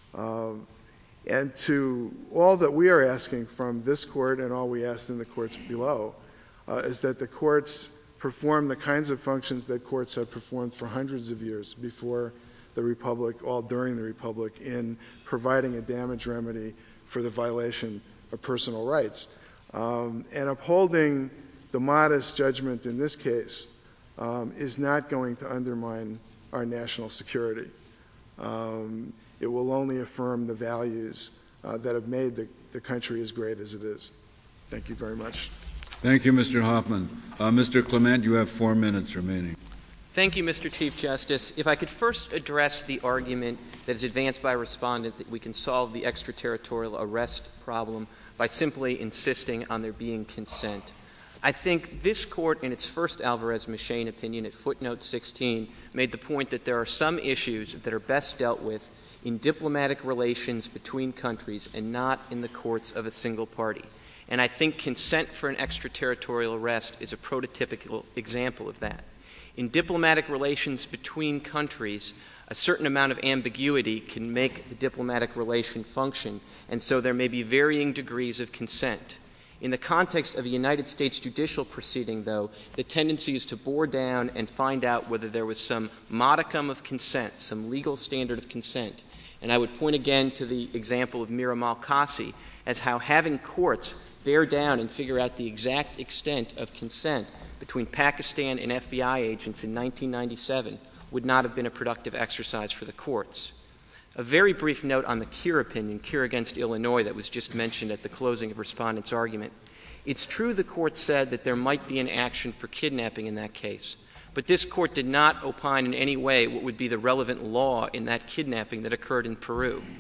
Um, and to all that we are asking from this court and all we asked in the courts below, Uh, is that the courts perform the kinds of functions that courts have performed for hundreds of years before the Republic, all during the Republic, in providing a damage remedy for the violation of personal rights. Um, and upholding the modest judgment in this case um, is not going to undermine our national security. Um, it will only affirm the values uh, that have made the, the country as great as it is. Thank you very much. Thank you, Mister Hoffman. Uh, Mister Clement, you have four minutes remaining. Thank you, Mister Chief Justice. If I could first address the argument that is advanced by a respondent that we can solve the extraterritorial arrest problem by simply insisting on there being consent. I think this court, in its first Alvarez-Machane opinion at footnote sixteen, made the point that there are some issues that are best dealt with in diplomatic relations between countries and not in the courts of a single party. And I think consent for an extraterritorial arrest is a prototypical example of that. In diplomatic relations between countries, a certain amount of ambiguity can make the diplomatic relation function, and so there may be varying degrees of consent. In the context of a United States judicial proceeding, though, the tendency is to bore down and find out whether there was some modicum of consent, some legal standard of consent. And I would point again to the example of Miramal Kasi as how having courts bear down and figure out the exact extent of consent between Pakistan and F B I agents in nineteen ninety-seven would not have been a productive exercise for the courts. A very brief note on the Keir opinion, Keir against Illinois, that was just mentioned at the closing of respondent's argument. It's true the court said that there might be an action for kidnapping in that case, but this court did not opine in any way what would be the relevant law in that kidnapping that occurred in Peru.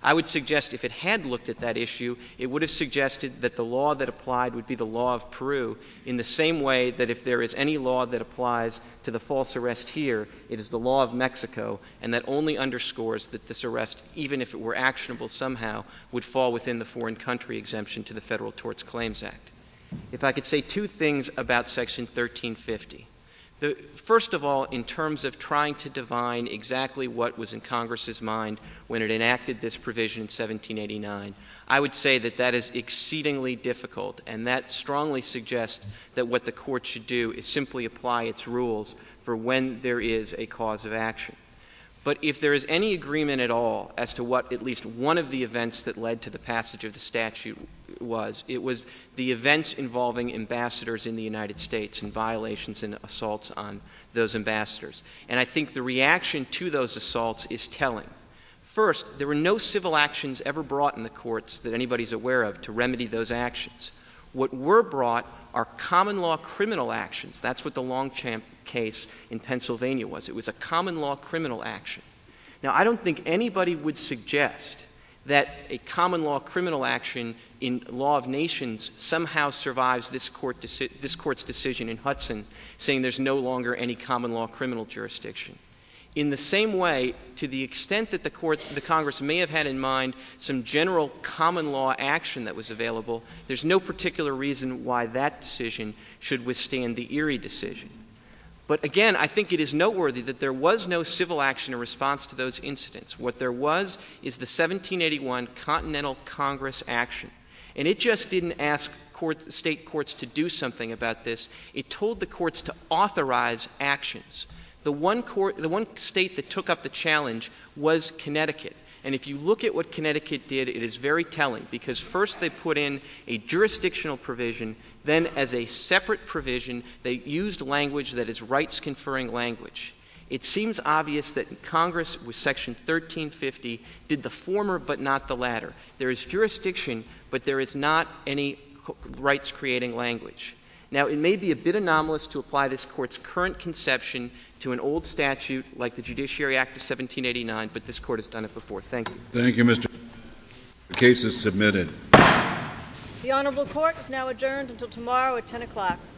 I would suggest if it had looked at that issue, it would have suggested that the law that applied would be the law of Peru, in the same way that if there is any law that applies to the false arrest here, it is the law of Mexico, and that only underscores that this arrest, even if it were actionable somehow, would fall within the foreign country exemption to the Federal Tort Claims Act. If I could say two things about Section thirteen fifty. The, first of all, in terms of trying to divine exactly what was in Congress's mind when it enacted this provision in seventeen eighty-nine, I would say that that is exceedingly difficult, and that strongly suggests that what the Court should do is simply apply its rules for when there is a cause of action. But if there is any agreement at all as to what at least one of the events that led to the passage of the statute was, it was the events involving ambassadors in the United States and violations and assaults on those ambassadors. And I think the reaction to those assaults is telling. First, there were no civil actions ever brought in the courts that anybody's aware of to remedy those actions. What were brought are common law criminal actions. That's what the Longchamp case in Pennsylvania was. It was a common law criminal action. Now, I don't think anybody would suggest that a common law criminal action in law of nations somehow survives this, court deci- this court's decision in Hudson saying there's no longer any common law criminal jurisdiction. In the same way, to the extent that the court, the Congress may have had in mind some general common law action that was available, there's no particular reason why that decision should withstand the Erie decision. But again, I think it is noteworthy that there was no civil action in response to those incidents. What there was is the seventeen eighty-one Continental Congress action. And it just didn't ask court, state courts to do something about this. It told the courts to authorize actions. The one, court, the one state that took up the challenge was Connecticut. And if you look at what Connecticut did, it is very telling, because first they put in a jurisdictional provision, then as a separate provision, they used language that is rights-conferring language. It seems obvious that Congress, with Section thirteen fifty, did the former but not the latter. There is jurisdiction, but there is not any rights-creating language. Now, it may be a bit anomalous to apply this Court's current conception to an old statute like the Judiciary Act of seventeen eighty-nine, but this Court has done it before. Thank you. Thank you, Mister The case is submitted. The Honorable Court is now adjourned until tomorrow at ten o'clock.